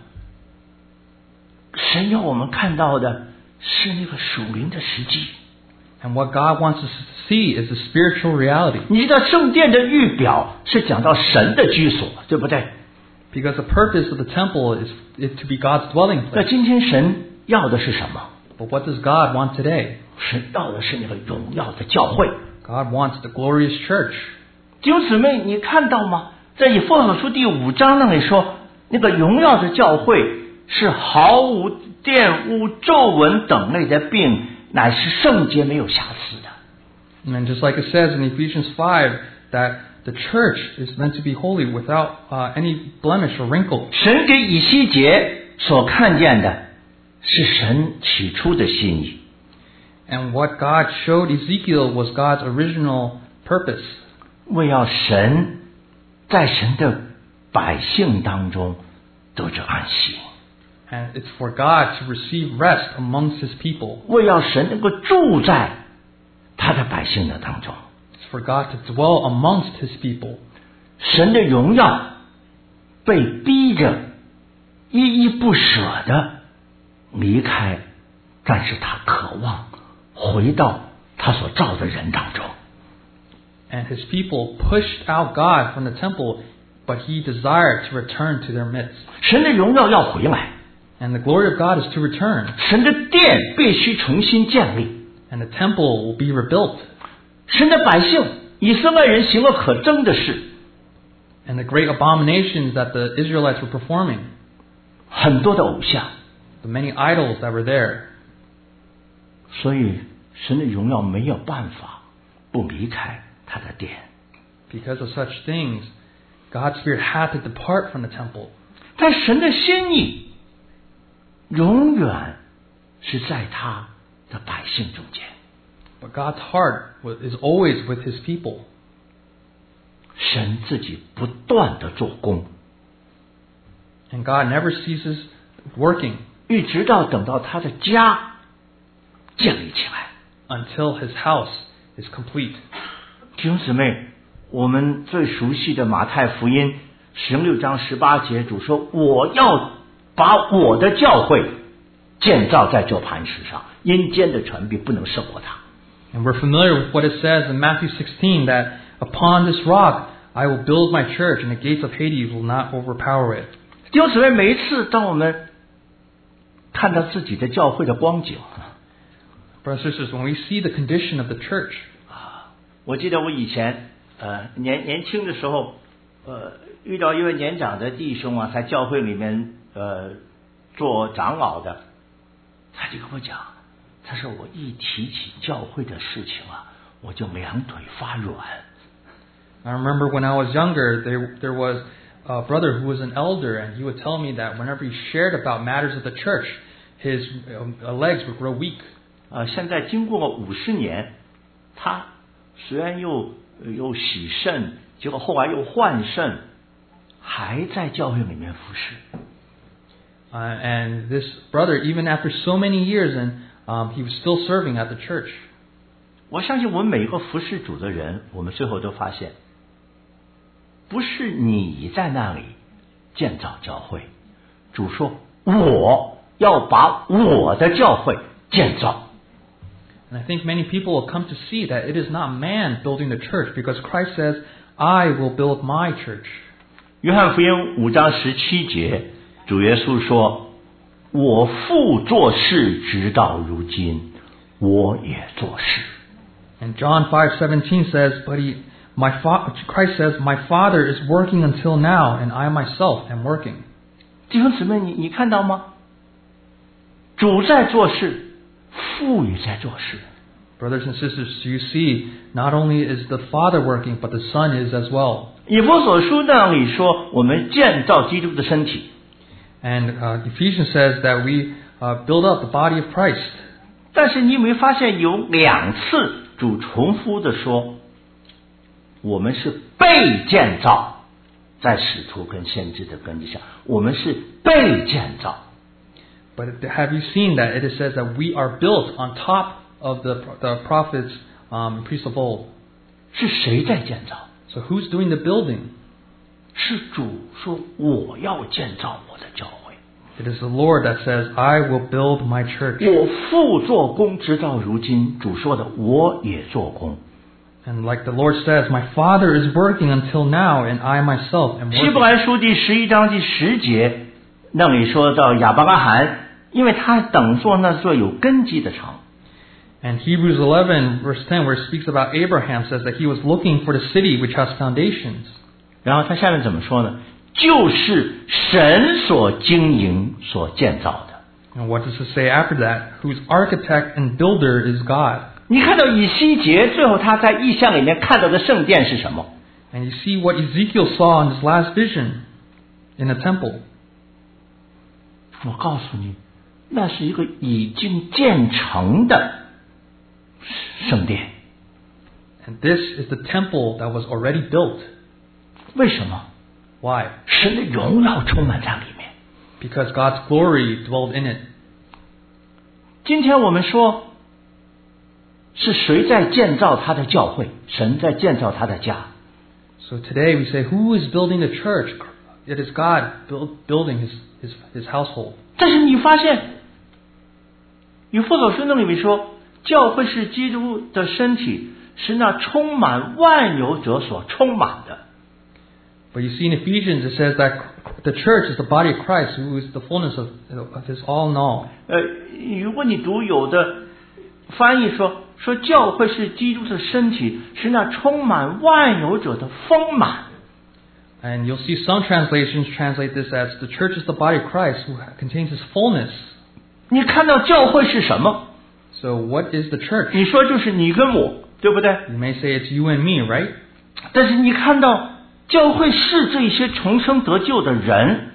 神要我们看到的是那个属灵的实际。 And what God wants us to see is the spiritual reality. 你知道圣殿的预表是讲到神的居所，对不对？ Because the purpose of the temple is to be God's dwelling 那 place. 今天神要的是什么？ But what does God want today? 神要的是那个荣耀的教会。 God wants the glorious church. 弟兄姊妹，你看到吗？在以弗所书第5章那里说，那个荣耀的教会是毫无玷污、皱纹等类的病，乃是圣洁没有瑕疵的。 And just like it says in Ephesians 5, that the church is meant to be holy without any blemish or wrinkle. 神给以西结所看见的是神起初的心意。 And what God showed Ezekiel was God's original purpose. 为要神在神的百姓当中得着安息， And it's for God to receive rest amongst His people. 为要神能够住在他的百姓的当中。 It's for God to dwell amongst His people. 神的荣耀被逼着依依不舍的离开，但是他渴望回到他所造的人当中。 And His people pushed out God from the temple, but He desired to return to their midst. 神的荣耀要回来， And the glory of God is to return. 神的殿必须重新建立， And the temple will be rebuilt. 神的百姓以色列人行了可憎的事， And the great abominations that the Israelites were performing, 很多的偶像， the many idols that were there. 所以神的荣耀没有办法不离开他的殿。 Because of such things, God's Spirit had to depart from the temple. 但神的心意永远是在他的百姓中间。 But God's heart is always with His people. 神自己不断的做工， And God never ceases working 一直到等到他的家建立起来。 until His house is complete. 弟兄姊妹，我们最熟悉的马太福音16章18节，主说：“我要把我的教会建造在这磐石上，阴间的权柄不能胜过它。” And we're familiar with what it says in Matthew 16, that upon this rock I will build my church, and the gates of Hades will not overpower it. 弟兄姊妹，每一次当我们看到自己的教会的光景， Brothers and sisters, when we see the condition of the church, 我记得我以前年轻的时候，遇到一位年长的弟兄啊，在教会里面做长老的，他就跟我讲，他说我一提起教会的事情啊，我就两腿发软。 I remember when I was younger, there was a brother who was an elder, and he would tell me that whenever he shared about matters of the church, his legs would grow weak. 现在经过50年，他虽然又洗肾，结果后来又换肾，还在教会里面服侍。 And this brother, even after so many years, and he was still serving at the church. 我相信我们每一个服侍主的人，我们最后都发现，不是你在那里建造教会，主说我要把我的教会建造。 And I think many people will come to see that it is not man building the church, because Christ says, I will build my church. 约翰福音5章17节，主耶稣说：“我父做事直到如今，我也做事。” And John 5:17 says, Christ says, My Father is working until now, and I myself am working. 弟兄姊妹，你看到吗？主在做事，父也在做事。 Brothers and sisters, do you see, not only is the Father working, but the Son is as well. 以弗所书那里说，我们建造基督的身体。 And Ephesians says that we build up the body of Christ. 但是你有没有发现有2次主重复的说，我们是被建造，在使徒跟先知的根基下，我们是被建造。 But have you seen that it says that we are built on top of the prophets, priests of old? 是谁在建造？ So who's doing the building? 是主说我要建造我的教会。 It is the Lord that says, I will build my church. 我父做工直到如今，主说的我也做工。 And like the Lord says, my Father is working until now, and I myself am 希伯 working. 来书第11章第10节那里说到亚伯拉罕，因为他等做那座有根基的城。 And Hebrews 11 verse 10, where it speaks about Abraham, says that he was looking for the city which has foundations. 然后他下面怎么说呢？就是神所经营所建造的。 And what does it say after that? Whose architect and builder is God. 你看到以西结最后他在异象里面看到的圣殿是什么？ And you see what Ezekiel saw in his last vision in the temple. 我告诉你，那是一个已经建成的圣殿。 And this is the temple that was already built. 为什么？ Why? 神的荣耀充满在里面。 Because God's glory dwelled in it. 今天我们说，是谁在建造他的教会？神在建造他的家。 So today we say, who is building the church? It is God building his household. 但是你发现，以弗所书那里面说，教会是基督的身体，是那充满万有者所充满的。 But you see in Ephesians it says that the church is the body of Christ, who is the fullness of his all in all. 如果你读有的翻译说教会是基督的身体，是那充满万有者的丰满。 And you'll see some translations translate this as the church is the body of Christ, who contains his fullness. 你看到教会是什么？ So what is the church? 你说就是你跟我，对不对？ You may say it's you and me, right? 但是你看到教会是这些重生得救的人。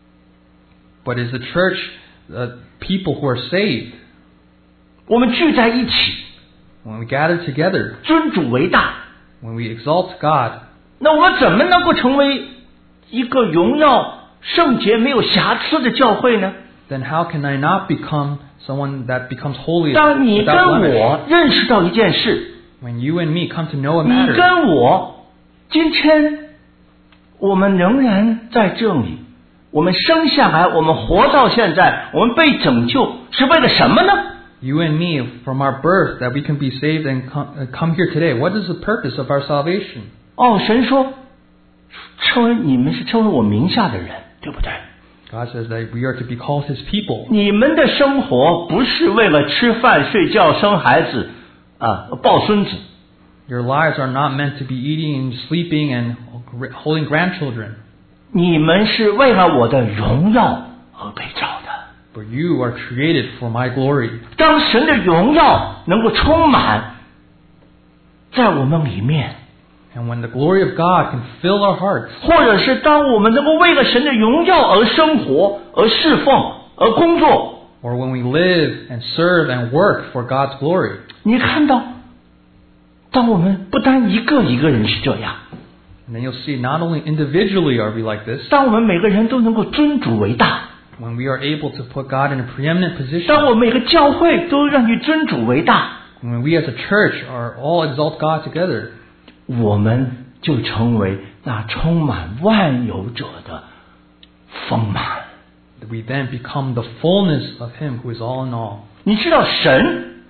But is the church people who are saved? 我们聚在一起， When we gather together, 尊主为大。 when we exalt God, 那我们怎么能够成为一个荣耀、圣洁、没有瑕疵的教会呢？ then how can I not become someone that becomes holy 当你跟 without blemish? 我认识到一件事， When you and me come to know a 你 matter, 跟我，今天我们仍然在这里，我们生下来，我们活到现在，我们被拯救，是为了什么呢？ you and me, from our birth, that we can be saved and come here today. What is the purpose of our salvation? 哦，神说，你们是称为我名下的人，对不对？ God says that we are to be called his people. 你们的生活不是为了吃饭、睡觉、生孩子抱孙子。 Your lives are not meant to be eating and sleeping and holding grandchildren. 你们是为了我的荣耀而被造的。 But you are created for my glory. 当神的荣耀能够充满在我们里面， And when the glory of God can fill our hearts, 或者是当我们能够为了神的荣耀而生活、而侍奉、而工作， or when we live and serve and work for God's glory, 你看到，当我们不单一个人是这样， and then you'll see not only individually are we like this, 当我们每个人都能够尊主为大， when we are able to put God in a preeminent 当 position, 我们每个教会都让你尊主为大， when we as a church are all exalt God together, 我们就成为那充满万有者的丰满。 we then become the fullness of him who is all in all. 你知道神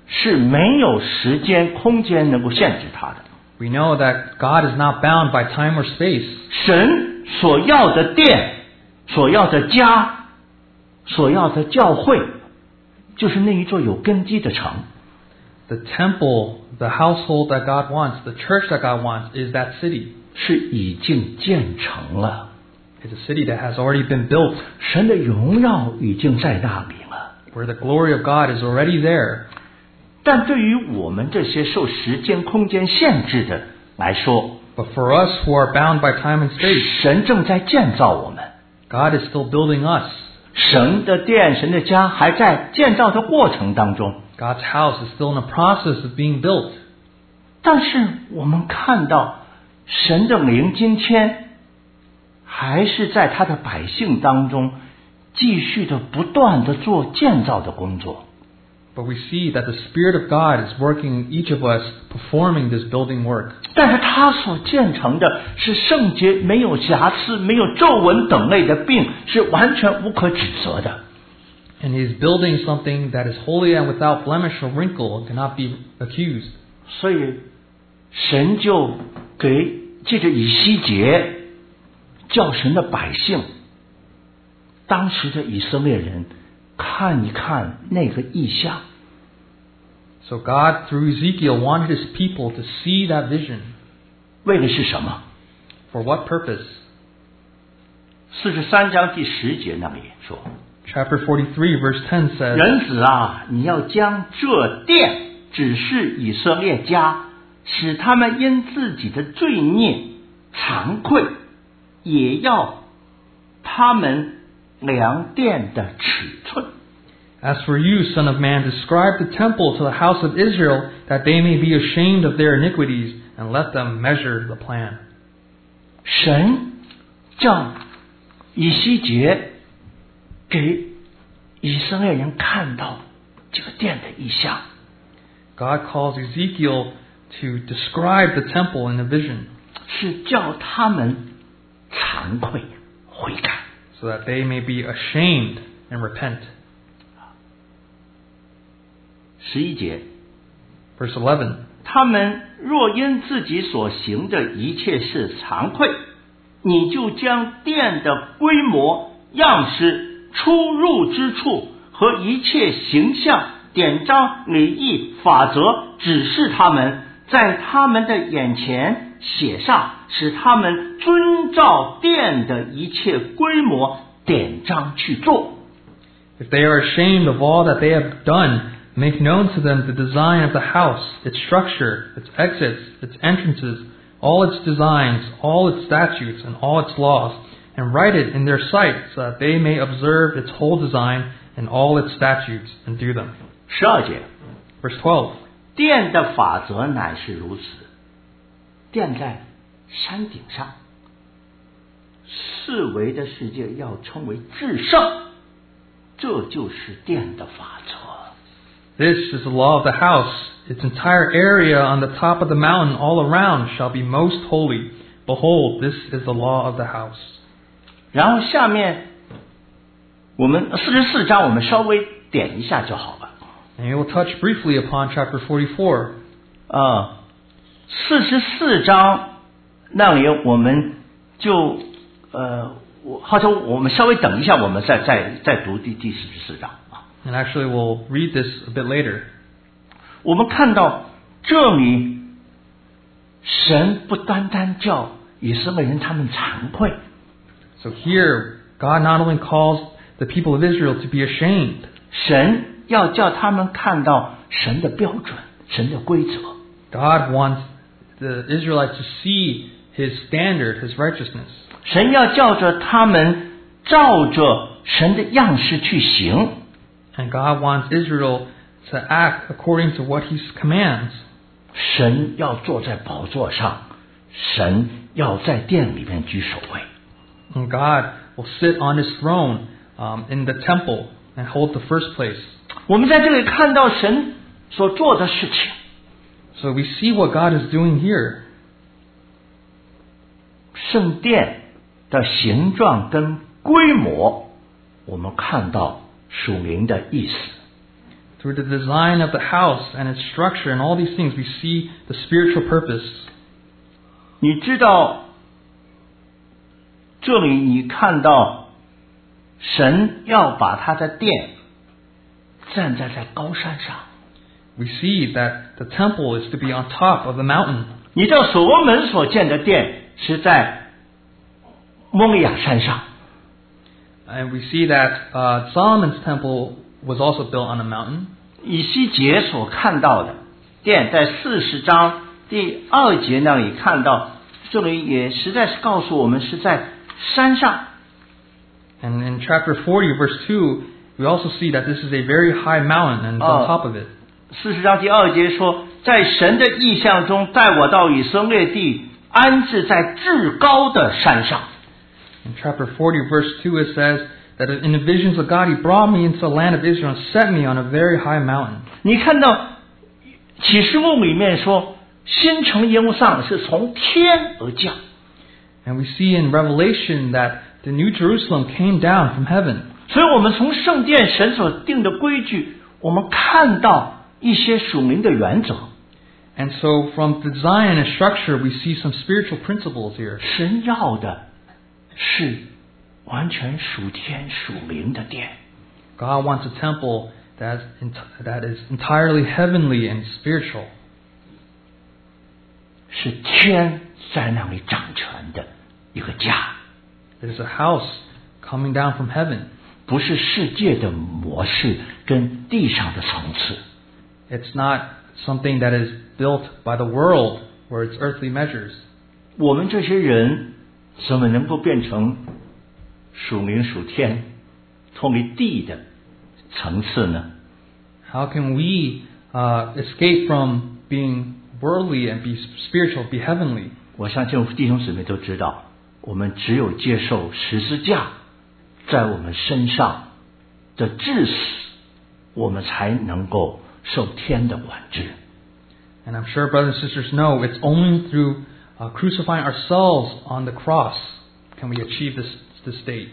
是没有时间空间能够限制他的。 We know that God is not bound by time or space. 神所要的殿，所要的家，所要的教会，就是那一座有根基的城。 The temple, the household that God wants, the church that God wants is that city. 是已经建成了， It's a city that has already been built, 神的荣耀已经在那里了。 where the glory of God is already there. 但对于我们这些受时间空间限制的来说， But for us who are bound by time and space, 神正在建造我们， God is still building us. 神的殿、神的家还在建造的过程当中。 God's house is still in the process of being built. 但是我们看到神的灵今天还是在他的百姓当中继续的不断的做建造的工作。 But we see that the Spirit of God is working in each of us, performing this building work. 但是他所建成的是圣洁，没有瑕疵，没有皱纹等类的病，是完全无可指责的。 And He is building something that is holy and without blemish or wrinkle and cannot be accused. 所以神就借着以西结叫神的百姓，当时的以色列人看一看那个异象。 So God, through Ezekiel, wanted His people to see that vision. 为的是什么？ For what purpose? 43章第10节那里说， Chapter 43, verse 10 says, 人子啊，你要将这殿指示以色列家，使他们因自己的罪孽惭愧，也要他们量殿的尺寸。 As for you, Son of Man, describe the temple to the house of Israel, that they may be ashamed of their iniquities, and let them measure the plan. 神叫以西结给以色列人看到这个殿的异象。 God calls Ezekiel to describe the temple in a vision, 是叫他们惭愧悔改。 so that they may be ashamed and repent. 11节， Verse 11, 他们若因自己所行的一切事惭愧，你就将殿的规模、样式、出入之处和一切形象、典章、礼仪、法则指示他们，在他们的眼前写上，使他们遵照殿的一切规模、典章去做。 if they are ashamed of all that they have done, make known to them the design of the house, its structure, its exits, its entrances, all its designs, all its statutes, and all its laws, and write it in their sight, so that they may observe its whole design and all its statutes, and do them. 12节， Verse 12, 殿的法则乃是如此，殿在山顶上，四维的世界要称为至圣，这就是殿的法则。 This is the law of the house. Its entire area on the top of the mountain all around shall be most holy. Behold, this is the law of the house. 然后下面我们44章我们稍微点一下就好了。 And we will touch briefly upon chapter 44. 44章那里我们就或者我们稍微等一下，我们再读第44章。 And actually we'll read this a bit later. 我们看到这里，神不单单叫以色列人他们惭愧， So here, God not only calls the people of Israel to be ashamed, 神要叫他们看到神的标准、神的规则。 God wants the Israelites to see His standard, His righteousness. 神要叫着他们照着神的样式去行。 And God wants Israel to act according to what He commands. 神要坐在宝座上，神要在殿里面居首位。 And God will sit on His throne in the temple and hold the first place. 我们在这里看到神所做的事情。 So we see what God is doing here. 圣殿的形状跟规模，我们看到属灵的意思。 Through the design of the house and its structure and all these things, we see the spiritual purpose. 你知道，这里你看到神要把他的殿站在高山上。 We see that the temple is to be on top of the mountain. 你知道所罗门所建的殿是在摩利亚山上。 And we see that Solomon's temple was also built on a mountain. 以西结所看到的殿，在40章第2节那里看到，这里也实在是告诉我们是在山上。 And in chapter 40, verse 2, we also see that this is a very high mountain and on top of it. 40章第2节说，在神的意象中带我到以色列地，安置在至高的山上。 In chapter 40, verse 2, it says that in the visions of God, He brought me into the land of Israel and set me on a very high mountain. 你看到启示录里面说，新城耶路撒冷是从天而降。 And we see in Revelation that the New Jerusalem came down from heaven. 所以我们从圣殿神所定的规矩，我们看到一些属灵的原则。 And so from design and structure, we see some spiritual principles here. 神要的是完全属天属灵的殿。 God wants a temple that is entirely heavenly and spiritual. 是天在那里掌权的一个家。 It is a house coming down from heaven. 不是世界的模式跟地上的层次。 It's not something that is built by the world or its earthly measures. 我们这些人怎么能够变成属灵属天脱离地的层次呢？ How can we escape from being worldly and be spiritual, be heavenly? 我相信弟兄姊妹都知道，我们只有接受十字架在我们身上的致死，我们才能够受天的管制。 And I'm sure brothers and sisters know it's only through crucifying ourselves on the cross can we achieve this state.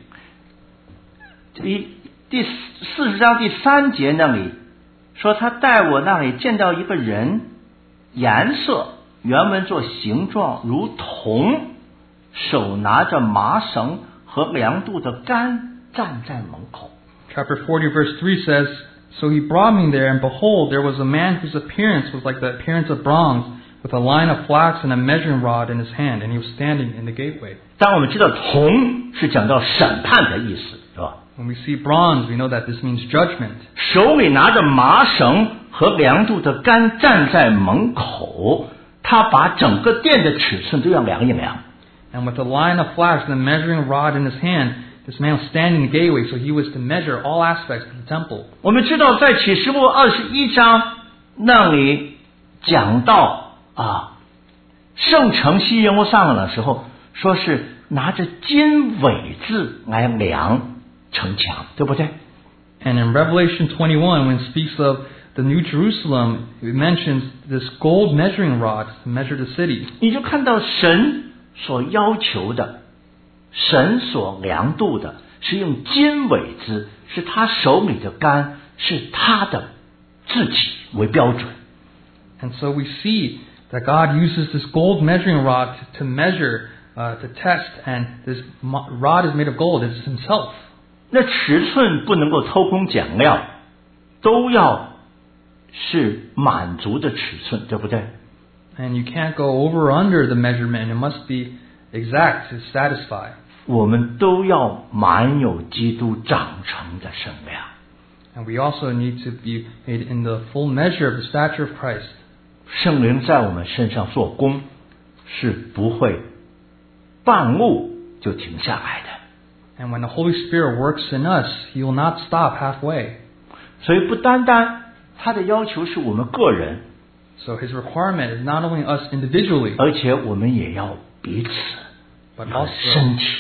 第40章第3节那里说，他带我那里见到一个人，颜色原文做形状如铜，手拿着麻绳和量度的杆，站在门口。 Chapter 40 verse 3 says, So he brought me there, and behold, there was a man whose appearance was like the appearance of bronze, with a line of flax and a measuring rod in his hand, and he was standing in the gateway. 当我们知道铜是讲到审判的意思，是吧？ When we see bronze, we know that this means judgment. 手里拿着麻绳和量度的杆，站在门口，他把整个殿的尺寸都要量一量。 And with a line of flax and a measuring rod in his hand, this man was standing in the gateway, so he was to measure all aspects of the temple. 我们知道在启示录21章那里讲到圣城西耶路撒冷的时候，说是拿着金苇子来量城墙，对不对？ And in Revelation 21, when it speaks of the New Jerusalem, it mentions this gold measuring rod to measure the city. 你就看到神所要求的，神所量度的是用金苇子，是他手里的杆，是他的自己为标准。 And so we see that God uses this gold measuring rod to measure, to test, and this rod is made of gold. It's himself. 那尺寸不能够偷工减料，都要是满足的尺寸，对不对？ And you can't go over or under the measurement. It must be exact to satisfy. 我们都要满有基督长成的身量。 And we also need to be made in the full measure of the stature of Christ. 圣灵在我们身上做工，是不会半路就停下来的。 And when the Holy Spirit works in us, He will not stop halfway. 所以不单单他的要求是我们个人， So His requirement is not only us individually, 而且我们也要彼此 but 和 also 身体。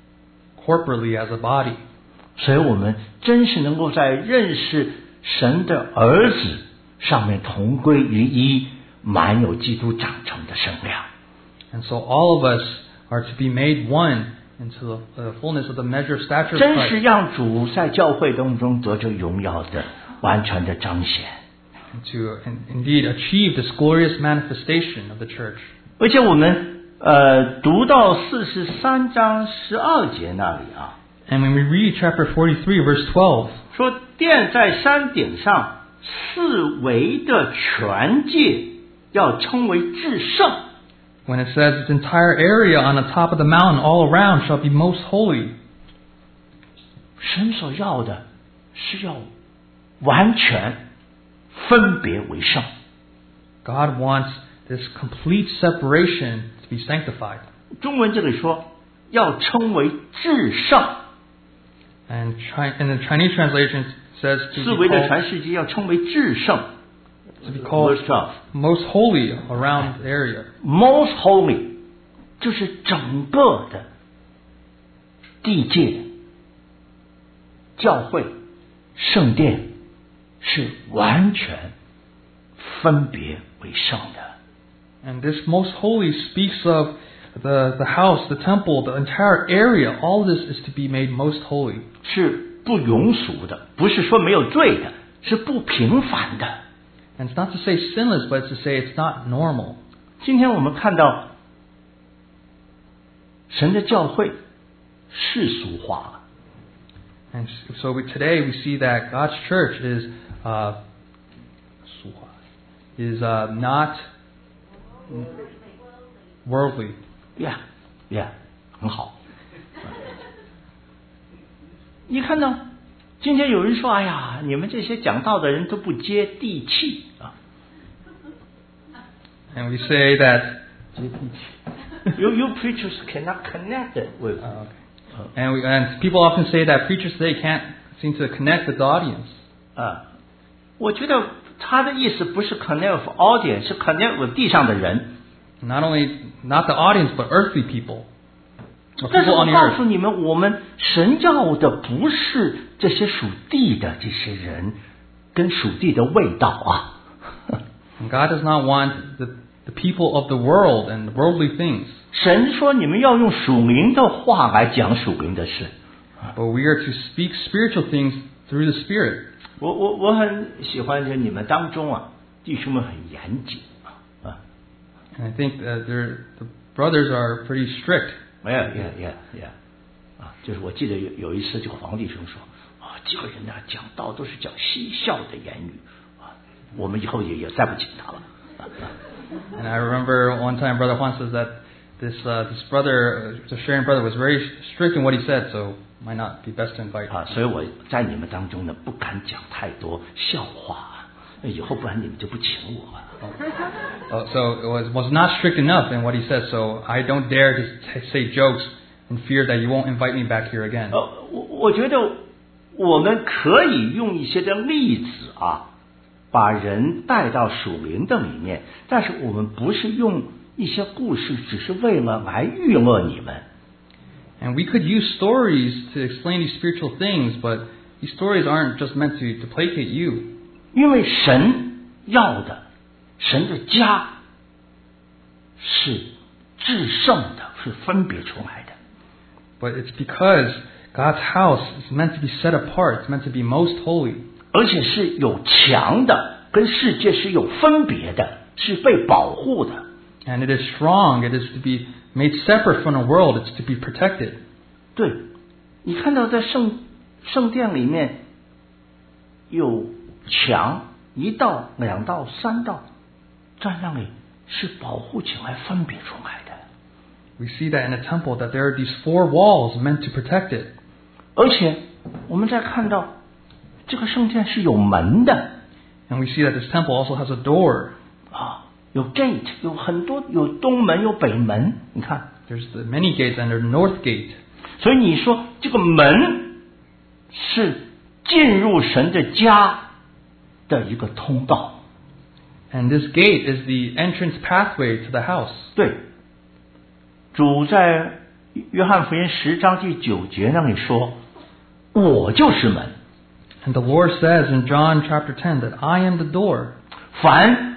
corporately as a body. 所以我们真是能够在认识神的儿子上面同归于一，满有基督长成的身量。 And so all of us are to be made one into the fullness of the measure of stature of 真是 Christ. 让主在教会当中得着荣耀的完全的彰显。 and to indeed achieve this glorious manifestation of the church. 而且我们读到43章12节那里啊， And when we read chapter 43, verse 12, 说殿在山顶上四围的全界要称为至圣。 when it says its entire area on the top of the mountain all around shall be most holy, 神所要的是要完全分别为圣。 God wants this complete separation to be sanctified. 中文这里说要称为至圣， And in the Chinese translation it says 四 to 围 be 的 called, 全世界要称为至圣。 to be called Verse 12 most holy around the area. Most holy 就是整个的地界、教会、圣殿是完全分别为圣的。 And this most holy speaks of the house, the temple, the entire area. All this is to be made most holy. 是不庸俗的，不是说没有罪的，是不平凡的。 And it's not to say sinless, but it's to say it's not normal. 今天我们看到神的教会世俗化了， And so today we see that God's church is not worldly. Yeah，很好。你看到今天有人说：“哎呀，你们这些讲道的人都不接地气啊 And we say that ！You preachers cannot connect with。” and people often say that preachers today can't seem to connect with the audience. 我觉得他的意思不是 connect with audience， 是 connect with 地上的人。 Not the audience, but earthly people. 但是 People 我 on the 告 earth. 诉你们，我们神要的不是这些属地的这些人跟属地的味道啊。 And God does not want the people of the world and worldly things. 神说你们要用属灵的话来讲属灵的事。 But we are to speak spiritual things through the Spirit. 我很喜欢就你们当中啊，弟兄们很严谨啊。 And I think the brothers are pretty strict. Yeah。啊，就是我记得有一次，这个黄弟兄说啊，教人呢讲道都是讲嬉笑的言语啊，我们以后也再不请他了。 And I remember one time Brother Juan says that this brother, the sharing brother, was very strict in what he said, so might not be best to invite. 啊，所以我在你们当中呢，不敢讲太多笑话，以后不然你们就不请我了。 So it was not strict enough in what he said, so I don't dare to say jokes in fear that you won't invite me back here again. 我觉得我们可以用一些的例子啊，把人带到属灵的里面，但是我们不是用一些故事，只是为了来娱乐你们。 And we could use stories to explain these spiritual things, but these stories aren't just meant to placate you. 因为神要的，神的家是至圣的，是分别出来的。 But it's because God's house is meant to be set apart. It's meant to be most holy. 而且是有墙的，跟世界是有分别的，是被保护的。 And it is strong. It is to be made separate from the world. It's to be protected. 对，你看到在圣殿里面有墙，1道、2道、3道，在那里是保护起来、分别出来的。 We see that in the temple that there are these 4 walls meant to protect it. 而且我们再看到这个圣殿是有门的 And we see that this temple also has a door. 啊，有 gate， 有很多，有东门，有北门。你看， There's the many gates and there's north gate. 所以你说这个门是进入神的家的一个通道。 And this gate is the entrance pathway to the house. 对，主在约翰福音10章第9节那里说：“我就是门， And the Lord says in John chapter 10 that I am the door. 凡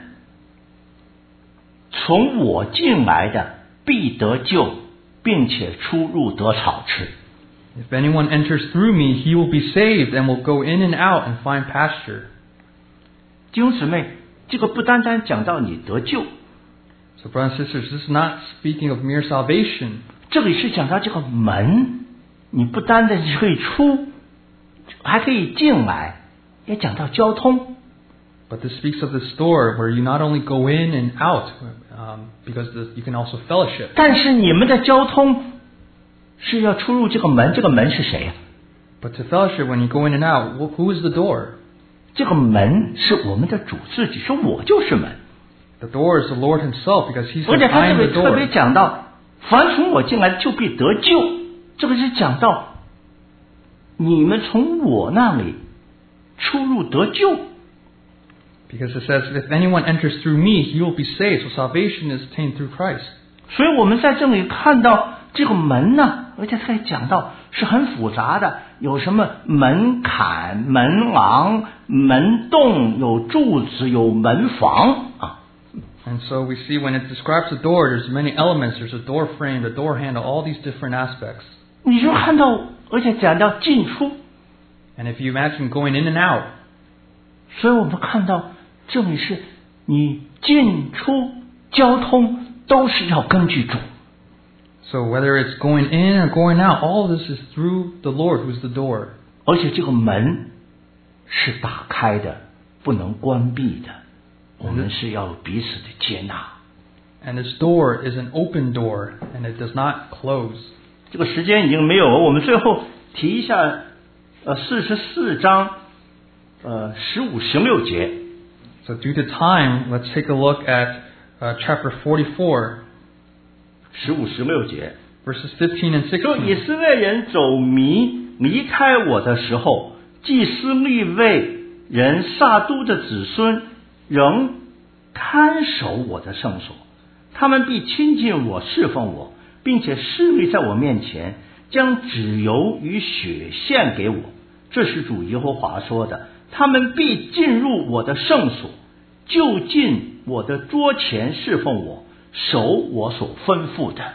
从我进来的，必得救，并且出入得草吃。” If anyone enters through me, he will be saved and will go in and out and find pasture. 弟兄姊妹，这个不单单讲到你得救， So brothers and sisters, this is not speaking of mere salvation. 这里是讲到这个门，你不单单可以出，还可以进来，也讲到交通。 But this speaks of this door where you not only go in and out, because you can also fellowship. 但是你们的交通是要出入这个门，这个门是谁呀？ But to fellowship, when you go in and out, who is the door? 这个门是我们的主自己，说我就是门。 The door is the Lord Himself, because He 而 says, 且他 I 这 am 里 the 特别 door. 讲到，凡从我进来的就必得救。这个是讲到你们从我那里出入得救。 Because it says, if anyone enters through me, he will be saved. So salvation is attained through Christ. 所以我们在这里看到这个门呢，而且他也讲到是很复杂的，有什么门槛、门廊、门洞，有柱子，有门房啊。 And so we see when it describes the door, there's many elements. There's a door frame, the door handle, all these different aspects. 你就看到，而且讲到进出， And if you imagine going in and out, 所以我们看到这里是你进出交通都是要根据主。 so whether it's going in or going out, all of this is through the Lord who's the door. 而且这个门是打开的，不能关闭的。我们是要彼此的接纳。 And this door is an open door, and it does not close. 这个时间已经没有了，我们最后提一下44章15、16节。 So due to time, let's take a look at chapter 44, 15、16节。 verses 15 and 说以 16. 色列人走迷离开我的时候，祭司利未人撒都的子孙仍看守我的圣所，他们必亲近我，侍奉我，并且侍立在我面前，将脂油与血献给我。这是主耶和华说的。他们必进入我的圣所，就近我的桌前侍奉我，守我所吩咐的。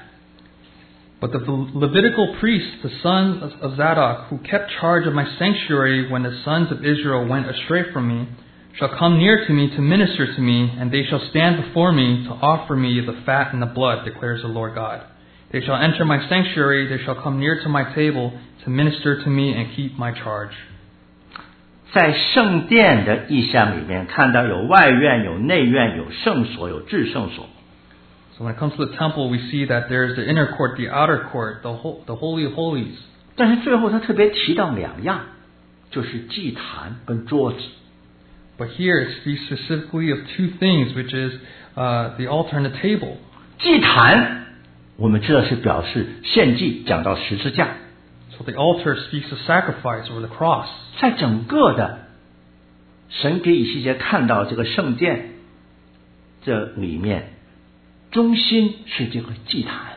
But the Levitical priests, the sons of Zadok, who kept charge of my sanctuary when the sons of Israel went astray from me, shall come near to me to minister to me, and they shall stand before me to offer me the fat and the blood, declares the Lord God. They shall enter my sanctuary, they shall come near to my table to minister to me and keep my charge. 在圣殿的意象里面，看到有外院、有内院、有圣所、有至圣所。 So when it comes to the temple, we see that there is the inner court, the outer court, the Holy of Holies. 但是最后他特别提到两样，就是祭坛跟桌子。 But here it speaks specifically of two things, which is the altar and the table. 祭坛我们知道是表示献祭，讲到十字架。 So the altar speaks of sacrifice or the cross. 在整个的神给以西结看到这个圣殿这里面，中心是这个祭坛。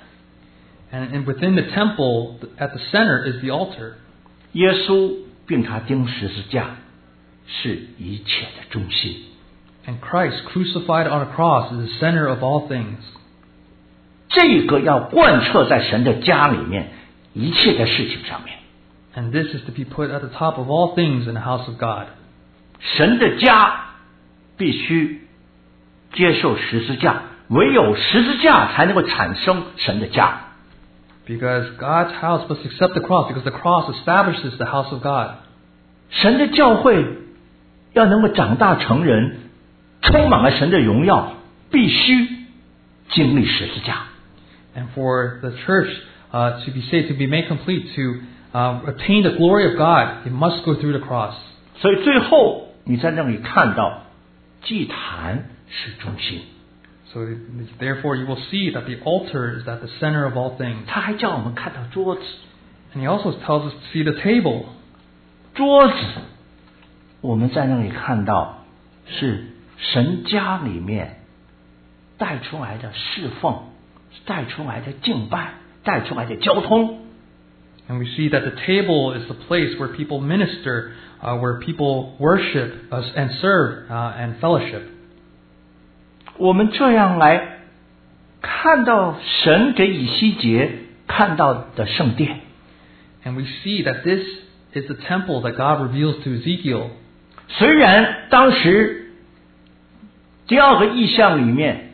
And within the temple, at the center is the altar. 耶稣并他钉十字架是一切的中心。 And Christ crucified on a cross is the center of all things. 这个要贯彻在神的家里面一切的事情上面。 And this is to be put at the top of all things in the house of God. 神的家必须接受十字架，唯有十字架才能够产生神的家。 Because God's house must accept the cross, because the cross establishes the house of God. 神的教会要能够长大成人，充满了神的荣耀，必须经历十字架。 And for the church to be saved, to be made complete, to attain the glory of God, it must go through the cross. 所以最后你在那里看到祭坛是中心。 So therefore you will see that the altar is at the center of all things. 他还叫我们看到桌子， And he also tells us to see the table. 桌子我们在那里看到是神家里面带出来的侍奉，带出来的敬拜，带出来的交通。 And we see that the table is the place where people minister, where people worship us and serve and fellowship. 我们这样来看到神给以西结看到的圣殿。 And we see that this is the temple that God reveals to Ezekiel. 虽然当时第二个异象里面，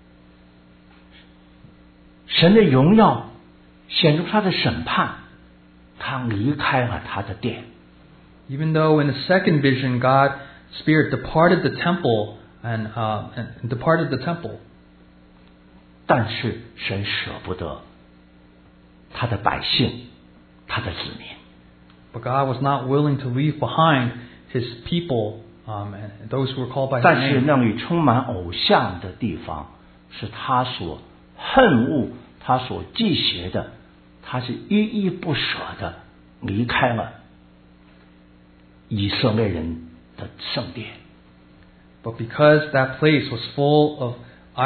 神的荣耀显出他的审判，他离开了他的殿。 Even though in the second vision, God's Spirit departed the temple and departed the temple. 但是神舍不得他的百姓，他的子民。 But God was not willing to leave behind His people and those who were called by His 但是 name. 那里充满偶像的地方，是他所恨恶、他所忌邪的，他是依依不舍的离开了以色列人的圣殿。 But because that place was full of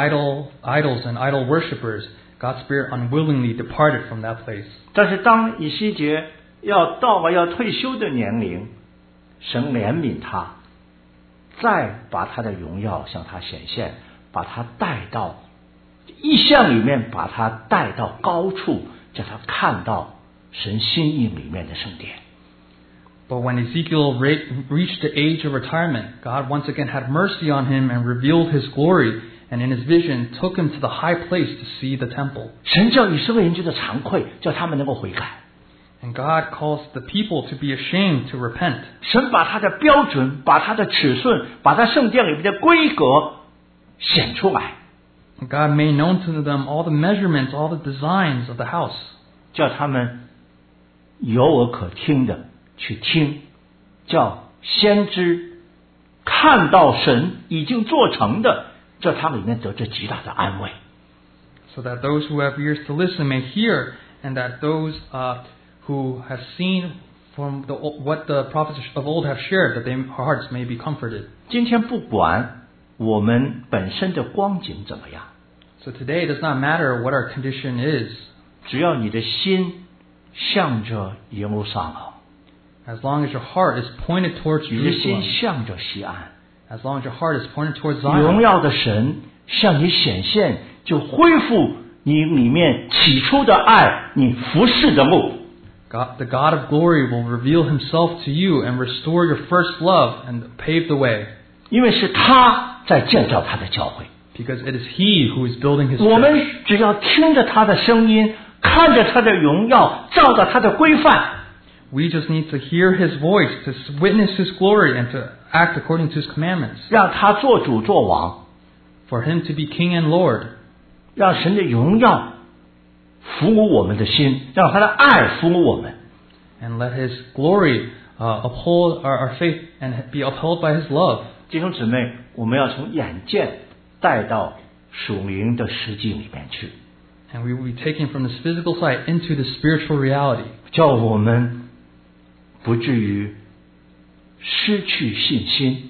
idols and idol worshippers, God's Spirit unwillingly departed from that place. 但是当以西结到了要退休的年龄，神怜悯他，再把他的荣耀向他显现，把他带到异象里面，把他带到高处，叫他看到神心意里面的圣殿。 But when Ezekiel reached the age of retirement, God once again had mercy on him and revealed His glory, and in his vision took him to the high place to see the temple. 神叫以色列人觉得惭愧，叫他们能够悔改。 And God calls the people to be ashamed to repent. 神把他的标准、把他的尺寸、把他圣殿里面的规格显出来， And God made known to them all the measurements, all the designs of the house. 叫他们有耳可听的去听，叫先知看到神已经做成的，叫他里面得着极大的安慰。 So that those who have ears to listen may hear, and that those who have seen from what the prophets of old have shared, that their hearts may be comforted. 今天不管我们本身的光景怎么样， So today it does not matter what our condition is, 只要你的心向着耶路撒冷， as long as your heart is pointed towards 你的心 Jerusalem, 向着西安， as long as your heart is pointed towards 荣 Zion, 耀的神向你显现，就恢复你里面起初的爱，你服侍的路。 the God of glory will reveal Himself to you and restore your first love and pave the way, 因为是他在建造他的教会， because it is He who is building His 我 church. 们只要听着他的声音，看着他的荣耀，照着他的规范， We just need to hear His voice, to witness His glory, and to act according to His commandments, 让他做主做王， for Him to be King and Lord, 让神的荣耀服务我们的心，让他的爱服务我们。 and let His glory uphold our faith and be upheld by His love. 弟兄姊妹，我们要从眼见带到属灵的实际里面去， And we will be taken from this physical sight into the spiritual reality, 叫我们不至于失去信心，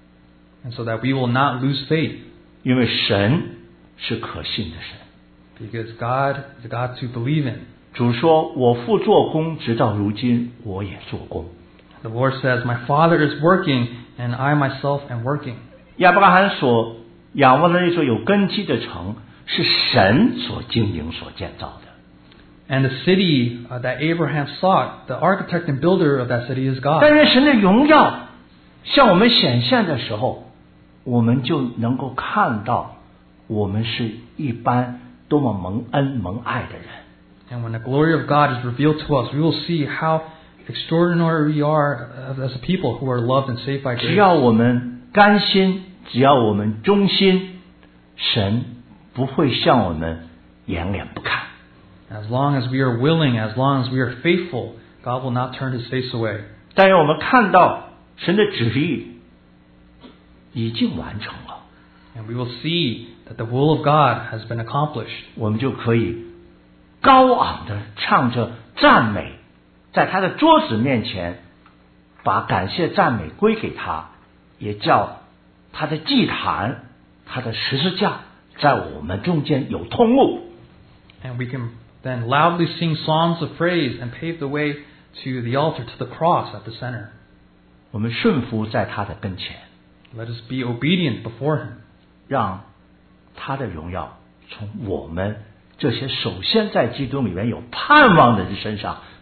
and so that we will not lose faith, 因为神是可信的神。 because God is a God to believe in. 主说：“我父做工，直到如今，我也做工。” The Lord says, "My Father is working, and I myself am working." 亚伯拉罕所仰望的那座有根基的城，是神所经营、所建造的。 And the city that Abraham sought, the architect and builder of that city is God. 但愿神的荣耀向我们显现的时候，我们就能够看到，我们是一般多么蒙恩蒙爱的人。 And when the glory of God is revealed to us, we will see how extraordinary we are as a people who are loved and saved by 只 grace. 要我们甘心，只要我们忠心，神不会向我们掩脸不看。 As long as we are willing, as long as we are faithful, God will not turn His face away. 但愿我们看到神的旨意已经完成了， And we will see that the will of God has been accomplished. 我们就可以高昂的唱着赞美，在他的桌子面前，把感谢赞美归给他，也叫他的祭坛、他的十字架在我们中间有通路。 And we can then loudly sing songs of praise and pave the way to the altar, to the cross at the center. 我们顺服在他的跟前， Let us be obedient before Him, 让他的荣耀从我们这些首先在基督里面有盼望的人身上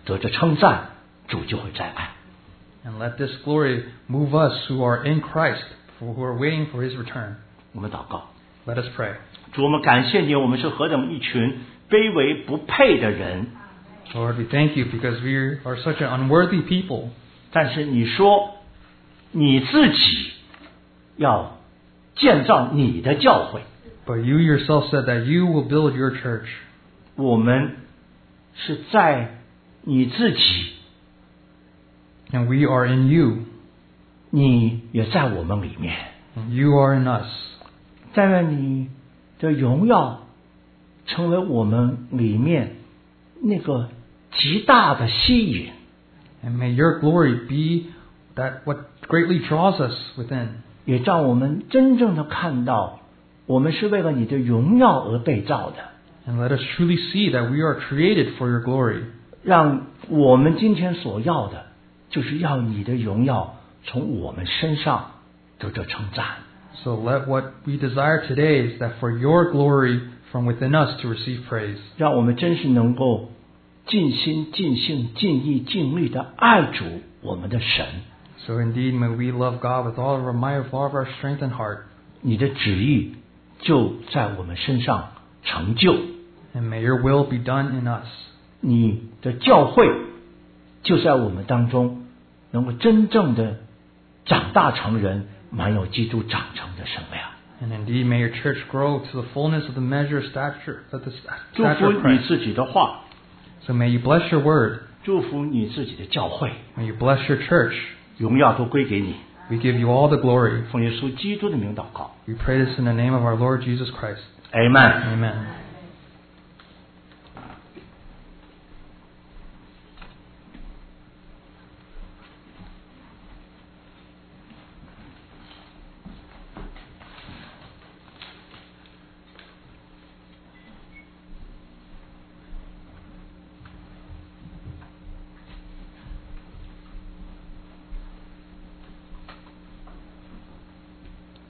得着称赞，主就会再来。 And let this glory move us who are in Christ, who are waiting for His return. 我们祷告， Let us pray. 主，我们感谢你，我们是何等一群卑微不配的人， Lord, we thank you because we are such an unworthy people. 但是你说你自己要建造你的教会， But you yourself said that you will build your church. 我们是在你自己， And we are in you. 你也在我们里面， And you are in us. 但愿你的荣耀成为我们里面那个极大的吸引， And may your glory be that what greatly draws us within. 也让我们真正的看到，我们是为了你的荣耀而被造的。 And let us truly see that we are created for your glory. 让我们今天所要的，就是要你的荣耀从我们身上得着称赞。 So let what we desire today is that for your glory from within us to receive praise. 让我们真是能够尽心、尽性、尽意、尽力的爱主我们的神。 So indeed may we love God with all of our might, with all of our strength and heart. 你的旨意就在我们身上成就， And may your will be done in us. 你的教会就在我们当中能够真正的长大成人，满有基督长成的生量。 And indeed may your church grow to the fullness of the measure of stature of 祝 stature 福 of 你 Christ. 自己的话， So may you bless your word. 祝福你自己的教会， May you bless your church. 荣耀都归给你。 We give you all the glory. 奉耶稣基督的名祷告 We pray this in the name of our Lord Jesus Christ. ，Amen。 Amen.